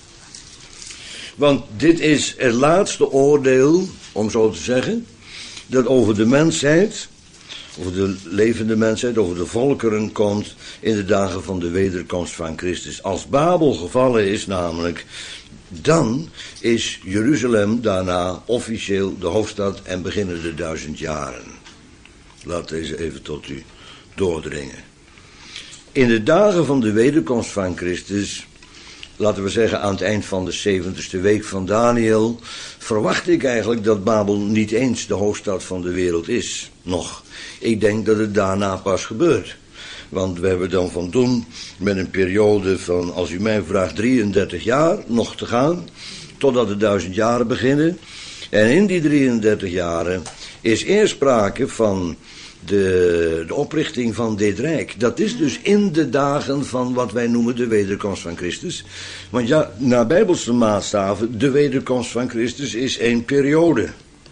Want dit is het laatste oordeel, om zo te zeggen, dat over de mensheid, over de levende mensheid, over de volkeren komt in de dagen van de wederkomst van Christus. Als Babel gevallen is namelijk, dan is Jeruzalem daarna officieel de hoofdstad en beginnen de 1000 jaren. Laat deze even tot u doordringen. In de dagen van de wederkomst van Christus, laten we zeggen aan het eind van de 70ste week van Daniel, verwacht ik eigenlijk dat Babel niet eens de hoofdstad van de wereld is, nog. Ik denk dat het daarna pas gebeurt. Want we hebben dan van doen met een periode van, als u mij vraagt, 33 jaar nog te gaan, totdat de 1000 jaren beginnen. En in die 33 jaren is eerst sprake van de oprichting van dit rijk. Dat is dus in de dagen van wat wij noemen de wederkomst van Christus. Want ja, naar bijbelse maatstaven, de wederkomst van Christus is een periode.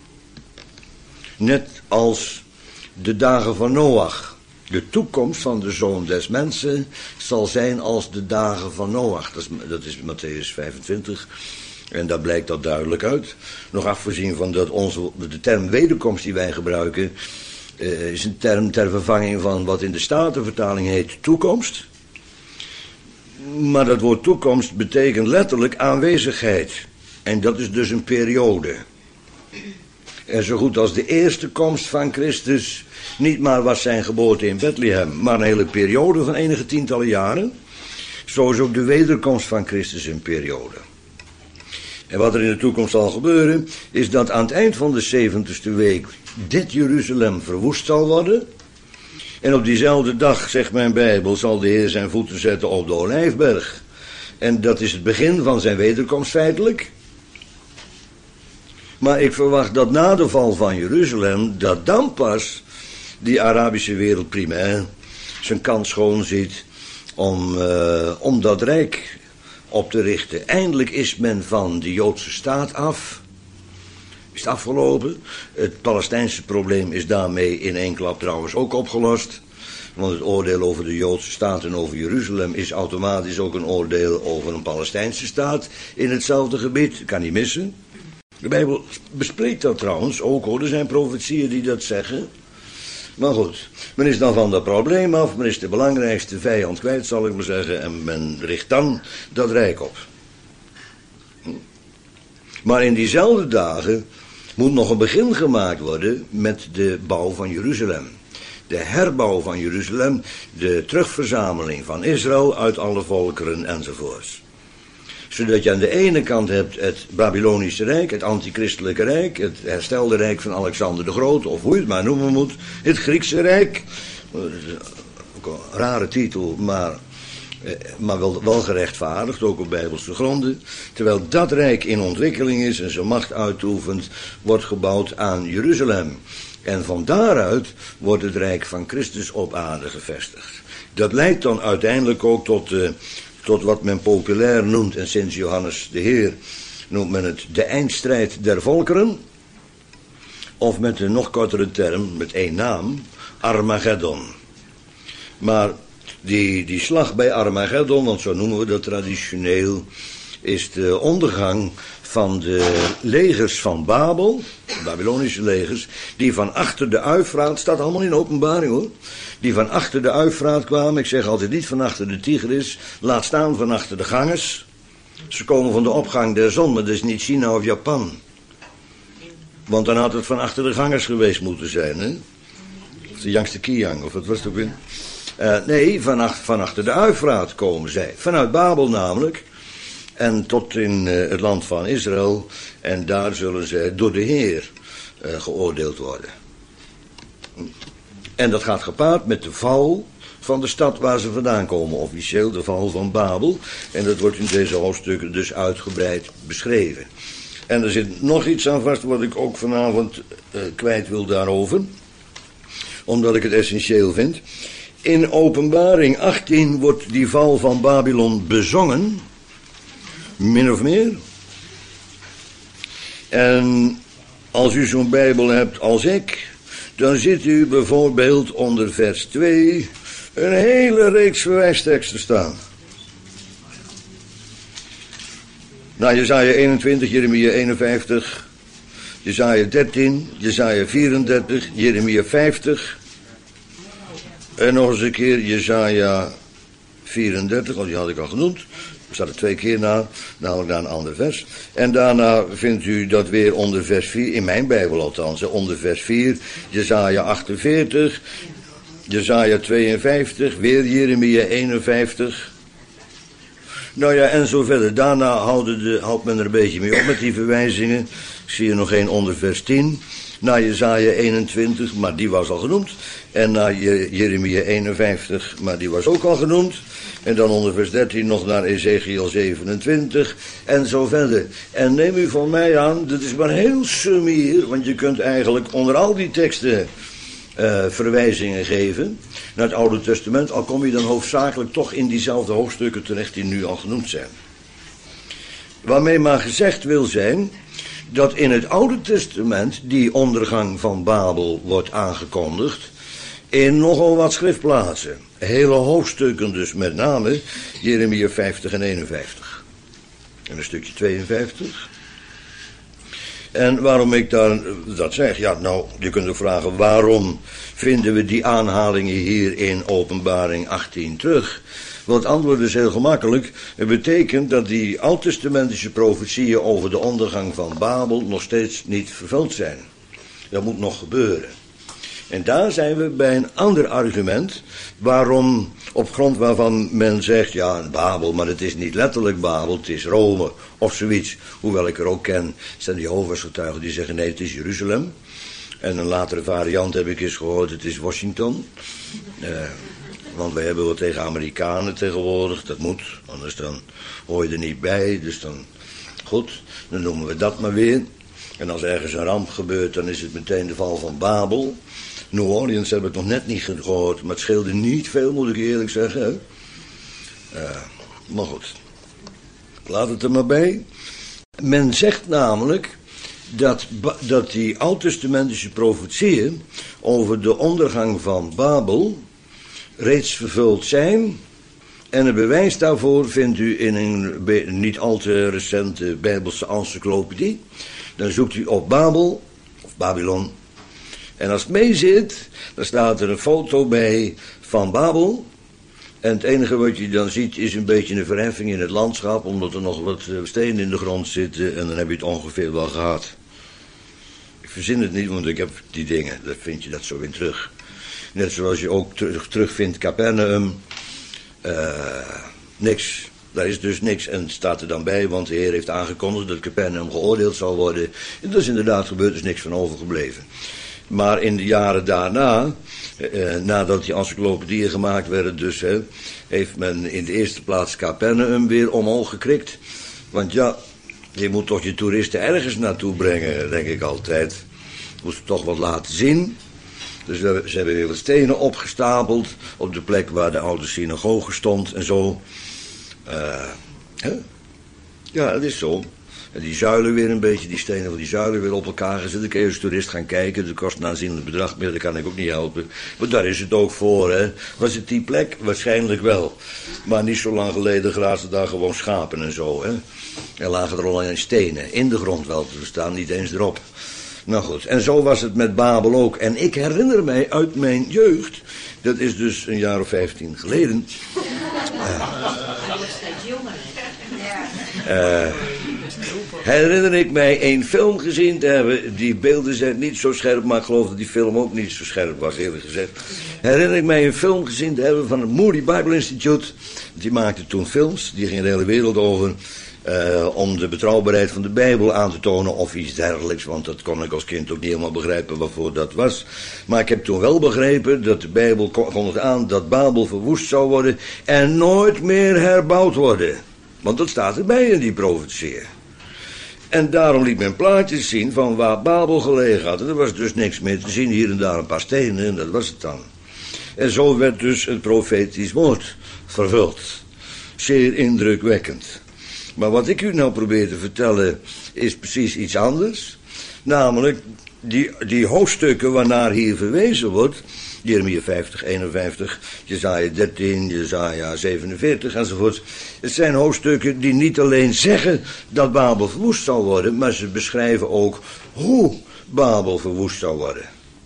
Net als de dagen van Noach. De toekomst van de Zoon des Mensen zal zijn als de dagen van Noach. Dat is Mattheüs 25. En daar blijkt dat duidelijk uit. Nog afgezien van dat de term wederkomst die wij gebruiken is een term ter vervanging van wat in de Statenvertaling heet toekomst. Maar dat woord toekomst betekent letterlijk aanwezigheid. En dat is dus een periode. En zo goed als de eerste komst van Christus niet maar was zijn geboorte in Bethlehem, maar een hele periode van enige tientallen jaren, zo is ook de wederkomst van Christus een periode. En wat er in de toekomst zal gebeuren, is dat aan het eind van de 70ste week dit Jeruzalem verwoest zal worden. En op diezelfde dag, zegt mijn Bijbel, zal de Heer zijn voeten zetten op de Olijfberg. En dat is het begin van zijn wederkomst feitelijk. Maar ik verwacht dat na de val van Jeruzalem, dat dan pas die Arabische wereld primair zijn kans schoon ziet om dat rijk op te richten. Eindelijk is men van de Joodse staat af. Is het afgelopen. Het Palestijnse probleem is daarmee in één klap trouwens ook opgelost. Want het oordeel over de Joodse staat en over Jeruzalem is automatisch ook een oordeel over een Palestijnse staat in hetzelfde gebied. Kan niet missen. De Bijbel bespreekt dat trouwens ook hoor. Er zijn profetieën die dat zeggen. Maar goed, men is dan van dat probleem af. Men is de belangrijkste vijand kwijt, zal ik maar zeggen. En men richt dan dat rijk op. Maar in diezelfde dagen moet nog een begin gemaakt worden met de bouw van Jeruzalem. De herbouw van Jeruzalem, de terugverzameling van Israël uit alle volkeren enzovoorts. Zodat je aan de ene kant hebt het Babylonische Rijk, het antichristelijke Rijk, het herstelde Rijk van Alexander de Grote, of hoe je het maar noemen moet, het Griekse Rijk. Ook een rare titel, maar wel gerechtvaardigd, ook op bijbelse gronden. Terwijl dat Rijk in ontwikkeling is en zijn macht uitoefent, wordt gebouwd aan Jeruzalem. En van daaruit wordt het Rijk van Christus op aarde gevestigd. Dat leidt dan uiteindelijk ook tot wat men populair noemt, en sinds Johannes de Heer noemt men het de eindstrijd der volkeren. Of met een nog kortere term, met één naam, Armageddon. Maar die slag bij Armageddon, want zo noemen we dat traditioneel, is de ondergang van de legers van Babel, de Babylonische legers, die van achter de Uifraat, staat allemaal in Openbaring hoor, die van achter de Uifraat kwamen, ik zeg altijd niet van achter de Tigris, laat staan van achter de Ganges. Ze komen van de opgang der zon, maar dat is niet China of Japan. Want dan had het van achter de Ganges geweest moeten zijn, hè? Of de Yangtze Kiang, of wat was het ook weer? Nee, van achter de Uifraat komen zij, vanuit Babel namelijk. En tot in het land van Israël. En daar zullen zij door de Heer geoordeeld worden. En dat gaat gepaard met de val van de stad waar ze vandaan komen. Officieel de val van Babel. En dat wordt in deze hoofdstukken dus uitgebreid beschreven. En er zit nog iets aan vast wat ik ook vanavond kwijt wil daarover. Omdat ik het essentieel vind. In Openbaring 18 wordt die val van Babylon bezongen. Min of meer. En als u zo'n Bijbel hebt als ik, dan ziet u bijvoorbeeld onder vers 2 een hele reeks verwijsteksten staan. Nou, Jesaja 21, Jeremia 51, Jesaja 13, Jesaja 34, Jeremia 50. En nog eens een keer Jesaja 34, want die had ik al genoemd. Er staat er 2 keer na, namelijk naar een ander vers. En daarna vindt u dat weer onder vers 4, in mijn Bijbel althans, onder vers 4, Jesaja 48, Jesaja 52, weer Jeremia 51. Nou ja, en zo verder. Daarna houdt men er een beetje mee op met die verwijzingen. Ik zie er nog één onder vers 10. Naar Jesaja 21, maar die was al genoemd. En naar Jeremia 51, maar die was ook al genoemd. En dan onder vers 13 nog naar Ezekiel 27 en zo verder. En neem u van mij aan, dat is maar heel sumier, want je kunt eigenlijk onder al die teksten verwijzingen geven naar het Oude Testament, al kom je dan hoofdzakelijk toch in diezelfde hoofdstukken terecht die nu al genoemd zijn. Waarmee maar gezegd wil zijn dat in het Oude Testament die ondergang van Babel wordt aangekondigd in nogal wat schriftplaatsen. Hele hoofdstukken dus, met name Jeremia 50 en 51. En een stukje 52. En waarom ik dat zeg? Ja, nou, je kunt ook vragen, waarom vinden we die aanhalingen hier in Openbaring 18 terug? Wel, het antwoord is heel gemakkelijk. Het betekent dat die oud-testamentische profetieën over de ondergang van Babel nog steeds niet vervuld zijn. Dat moet nog gebeuren. En daar zijn we bij een ander argument, op grond waarvan men zegt, ja, Babel, maar het is niet letterlijk Babel, het is Rome, of zoiets. Hoewel ik er ook ken, zijn de Jehovah's getuigen die zeggen, nee, het is Jeruzalem. En een latere variant heb ik eens gehoord, het is Washington. Want wij hebben wat tegen Amerikanen tegenwoordig, dat moet, anders dan hoor je er niet bij. Dus dan, goed, dan noemen we dat maar weer. En als ergens een ramp gebeurt, dan is het meteen de val van Babel. New Orleans hebben we het nog net niet gehoord, maar het scheelde niet veel, moet ik eerlijk zeggen. Maar goed, laat het er maar bij. Men zegt namelijk dat die oud-testamentische profetieën over de ondergang van Babel reeds vervuld zijn. En een bewijs daarvoor vindt u in een niet al te recente Bijbelse encyclopedie. Dan zoekt u op Babel, of Babylon. En als het mee zit, dan staat er een foto bij van Babel. En het enige wat je dan ziet is een beetje een verheffing in het landschap, omdat er nog wat stenen in de grond zitten. En dan heb je het ongeveer wel gehad. Ik verzin het niet, want ik heb die dingen. Daar vind je dat zo in terug. Net zoals je ook terugvindt Capernaum. Niks. Daar is dus niks. En het staat er dan bij, want de Heer heeft aangekondigd dat Capernaum geoordeeld zal worden. En dat is inderdaad gebeurd, er is niks van overgebleven. Maar in de jaren daarna, nadat die encyclopedieën gemaakt werden dus, heeft men in de eerste plaats Capernaum weer omhoog gekrikt. Want ja, je moet toch je toeristen ergens naartoe brengen, denk ik altijd. Moest toch wat laten zien. Dus ze hebben weer wat stenen opgestapeld op de plek waar de oude synagoge stond en zo. Ja, dat is zo. En die zuilen weer een beetje, die stenen van die zuilen weer op elkaar gezet. Dan kun je als toerist gaan kijken, dat kost een aanzienlijk bedrag, maar dat kan ik ook niet helpen. Maar daar is het ook voor, hè. Was het die plek? Waarschijnlijk wel. Maar niet zo lang geleden graasden daar gewoon schapen en zo, hè. En lagen er al stenen, in de grond wel te staan, niet eens erop. Nou goed, en zo was het met Babel ook. En ik herinner mij uit mijn jeugd, dat is dus een jaar of 15 geleden. Herinner ik mij een film gezien te hebben. Die beelden zijn niet zo scherp, maar ik geloof dat die film ook niet zo scherp was, eerlijk gezegd. Herinner ik mij een film gezien te hebben van het Moody Bible Institute. Die maakte toen films, die gingen de hele wereld over. Om de betrouwbaarheid van de Bijbel aan te tonen of iets dergelijks. Want dat kon ik als kind ook niet helemaal begrijpen waarvoor dat was. Maar ik heb toen wel begrepen dat de Bijbel kondigde aan dat Babel verwoest zou worden en nooit meer herbouwd worden. Want dat staat erbij in die profetieën. En daarom liet men plaatjes zien van waar Babel gelegen had. En er was dus niks meer te zien, hier en daar een paar stenen en dat was het dan. En zo werd dus het profetisch woord vervuld. Zeer indrukwekkend. Maar wat ik u nou probeer te vertellen is precies iets anders. Namelijk die hoofdstukken waarnaar hier verwezen wordt. Jeremia 50, 51, Jesaja 13, Jesaja 47 enzovoort. Het zijn hoofdstukken die niet alleen zeggen dat Babel verwoest zal worden, maar ze beschrijven ook hoe Babel verwoest zal worden.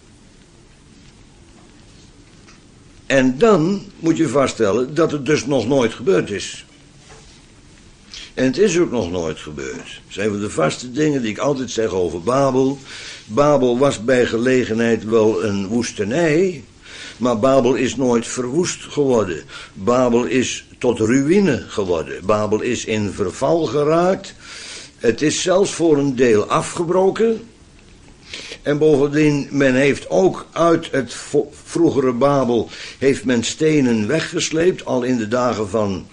En dan moet je vaststellen dat het dus nog nooit gebeurd is. En het is ook nog nooit gebeurd. Dat zijn van de vaste dingen die ik altijd zeg over Babel. Babel was bij gelegenheid wel een woestenij, maar Babel is nooit verwoest geworden. Babel is tot ruïne geworden. Babel is in verval geraakt. Het is zelfs voor een deel afgebroken. En bovendien, men heeft ook uit het vroegere Babel, heeft men stenen weggesleept, al in de dagen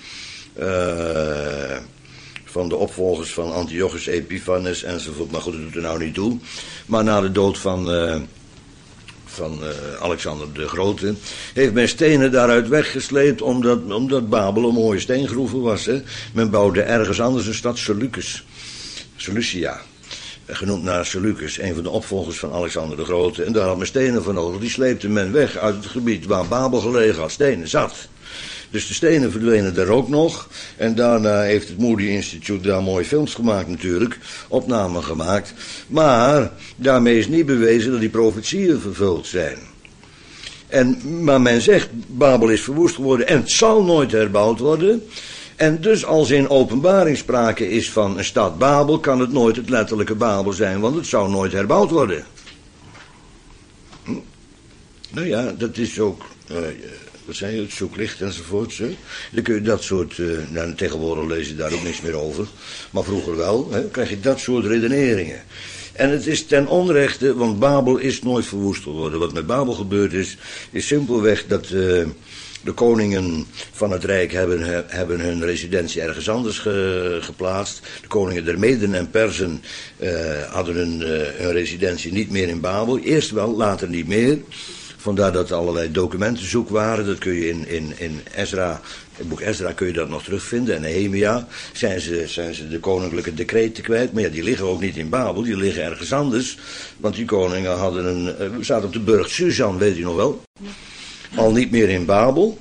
van de opvolgers van Antiochus Epiphanes enzovoort. Maar goed, dat doet er nou niet toe. Maar na de dood van Alexander de Grote heeft men stenen daaruit weggesleept omdat Babel een mooie steengroeve was. Hè. Men bouwde ergens anders een stad, Seleucia. Genoemd naar Seleucus, een van de opvolgers van Alexander de Grote. En daar had men stenen voor nodig. Die sleepte men weg uit het gebied waar Babel gelegen had. Stenen zat. Dus de stenen verdwenen daar ook nog. En daarna heeft het Moody Institute daar mooie films gemaakt natuurlijk. Opnamen gemaakt. Maar daarmee is niet bewezen dat die profetieën vervuld zijn. Maar men zegt, Babel is verwoest geworden en het zal nooit herbouwd worden. En dus als in openbaring sprake is van een stad Babel, kan het nooit het letterlijke Babel zijn, want het zou nooit herbouwd worden. Nou ja, dat is ook, wat zei je, het zoeklicht enzovoort. Dan kun je dat soort, nou, tegenwoordig lees je daar ook niks meer over. Maar vroeger wel, hè, krijg je dat soort redeneringen. En het is ten onrechte, want Babel is nooit verwoest geworden. Wat met Babel gebeurd is simpelweg dat de koningen van het Rijk hebben hun residentie ergens anders geplaatst. De koningen der Meden en Perzen hadden hun residentie niet meer in Babel. Eerst wel, later niet meer. Vandaar dat er allerlei documenten zoek waren. Dat kun je in Ezra, in het boek Ezra kun je dat nog terugvinden. En Nehemia zijn ze de koninklijke decreten kwijt. Maar ja, die liggen ook niet in Babel, die liggen ergens anders. Want die koningen zaten op de burcht Susan, weet u nog wel? Al niet meer in Babel.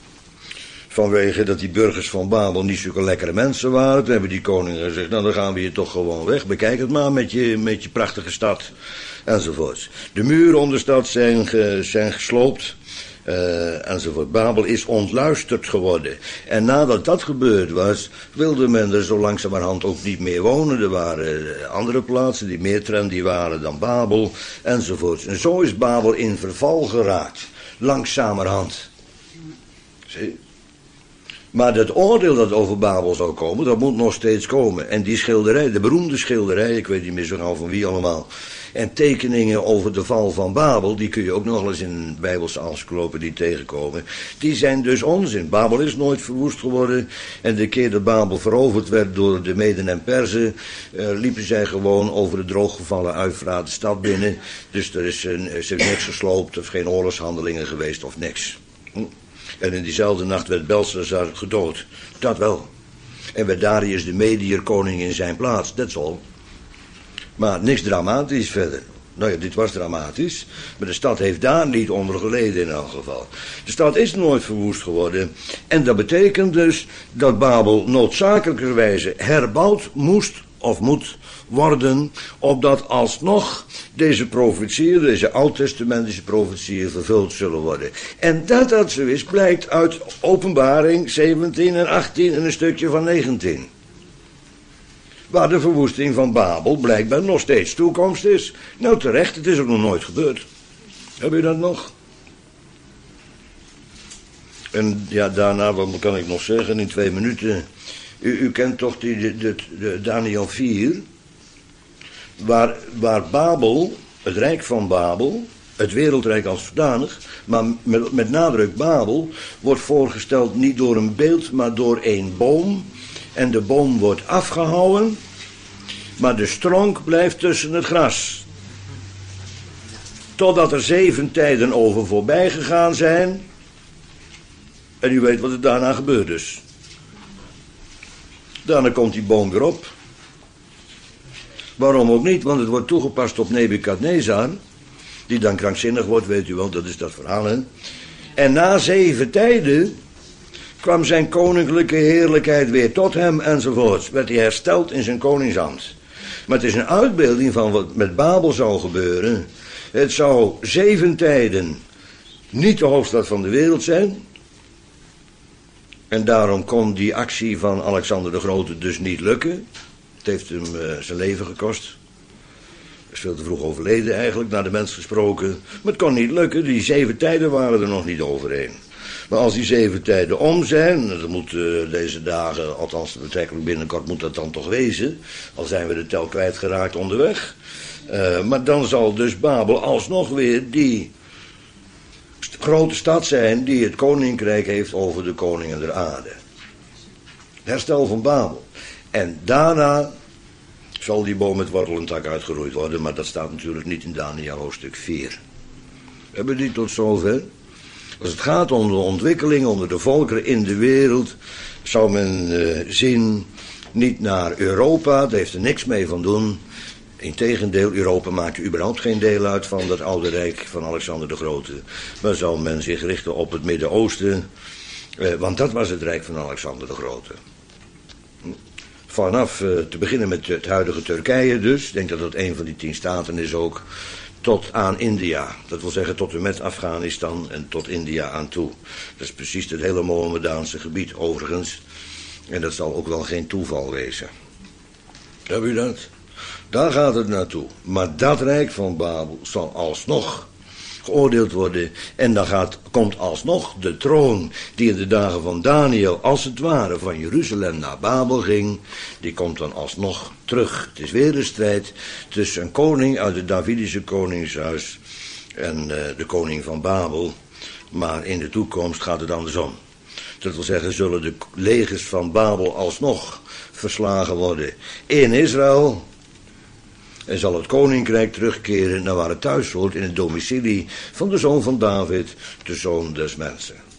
Vanwege dat die burgers van Babel niet zulke lekkere mensen waren. Toen hebben die koningen gezegd, nou dan gaan we hier toch gewoon weg. Bekijk het maar met je prachtige stad. Enzovoorts. De muren om de stad zijn gesloopt. Enzovoort. Babel is ontluisterd geworden. En nadat dat gebeurd was, wilde men er zo langzamerhand ook niet meer wonen. Er waren andere plaatsen die meer trendy waren dan Babel. Enzovoort. En zo is Babel in verval geraakt. Langzamerhand. Zie? Maar dat oordeel dat over Babel zou komen, dat moet nog steeds komen. En die schilderij, de beroemde schilderij, ik weet niet meer zo gauw van wie allemaal. En tekeningen over de val van Babel, die kun je ook nog wel eens in Bijbelse encyclopedie tegenkomen. Die zijn dus onzin. Babel is nooit verwoest geworden. En de keer dat Babel veroverd werd door de Meden en Perzen, liepen zij gewoon over de drooggevallen Eufraat de stad binnen. Dus er is niks gesloopt, of geen oorlogshandelingen geweest of niks. En in diezelfde nacht werd Belshazzar gedood. Dat wel. En werd Darius de Mediër koning in zijn plaats. Dat is al. Maar niks dramatisch verder. Nou ja, dit was dramatisch. Maar de stad heeft daar niet onder geleden in elk geval. De stad is nooit verwoest geworden. En dat betekent dus dat Babel noodzakelijkerwijze herbouwd moest of moet worden, opdat alsnog deze profetieën, deze oud-testamentische profetieën vervuld zullen worden. En dat zo is, blijkt uit Openbaring 17 en 18 en een stukje van 19. Waar de verwoesting van Babel blijkbaar nog steeds toekomst is. Nou terecht, het is ook nog nooit gebeurd. Heb je dat nog? En ja, daarna, wat kan ik nog zeggen in 2 minuten? U kent toch de Daniel 4, waar Babel, het rijk van Babel, het wereldrijk als zodanig, maar met nadruk Babel, wordt voorgesteld niet door een beeld, maar door een boom. En de boom wordt afgehouwen, maar de stronk blijft tussen het gras. Totdat er 7 tijden over voorbij gegaan zijn. En u weet wat er daarna gebeurt dus. Daarna komt die boom weer op. Waarom ook niet? Want het wordt toegepast op Nebukadnezar. Die dan krankzinnig wordt, weet u wel, dat is dat verhaal, hè. En na 7 tijden kwam zijn koninklijke heerlijkheid weer tot hem enzovoorts. Werd hij hersteld in zijn koningsambt. Maar het is een uitbeelding van wat met Babel zou gebeuren. Het zou 7 tijden niet de hoofdstad van de wereld zijn. En daarom kon die actie van Alexander de Grote dus niet lukken. Het heeft hem zijn leven gekost. Hij is veel te vroeg overleden eigenlijk, naar de mens gesproken. Maar het kon niet lukken, die 7 tijden waren er nog niet overheen. Maar als die 7 tijden om zijn, dat moet deze dagen, althans betrekkelijk binnenkort moet dat dan toch wezen. Al zijn we de tel kwijtgeraakt onderweg. Maar dan zal dus Babel alsnog weer die grote stad zijn die het koninkrijk heeft over de koningen der aarde. Herstel van Babel. En daarna zal die boom met wortel en tak uitgeroeid worden, maar dat staat natuurlijk niet in Daniel hoofdstuk 4. Hebben we die tot zover? Als het gaat om de ontwikkeling onder de volkeren in de wereld, zou men zien niet naar Europa, daar heeft er niks mee van doen. Integendeel, Europa maakte überhaupt geen deel uit van dat oude rijk van Alexander de Grote. Maar zou men zich richten op het Midden-Oosten, want dat was het rijk van Alexander de Grote. Vanaf te beginnen met het huidige Turkije dus, ik denk dat dat een van die 10 staten is ook, tot aan India. Dat wil zeggen tot en met Afghanistan en tot India aan toe. Dat is precies het hele Mohammedaanse gebied overigens. En dat zal ook wel geen toeval wezen. Heb u dat? Daar gaat het naartoe. Maar dat rijk van Babel zal alsnog geoordeeld worden. En dan komt alsnog de troon die in de dagen van Daniel als het ware van Jeruzalem naar Babel ging. Die komt dan alsnog terug. Het is weer een strijd tussen een koning uit het Davidische koningshuis en de koning van Babel. Maar in de toekomst gaat het andersom. Dat wil zeggen, zullen de legers van Babel alsnog verslagen worden in Israël. En zal het koninkrijk terugkeren naar waar het thuis hoort, in het domicilie van de zoon van David, de zoon des mensen.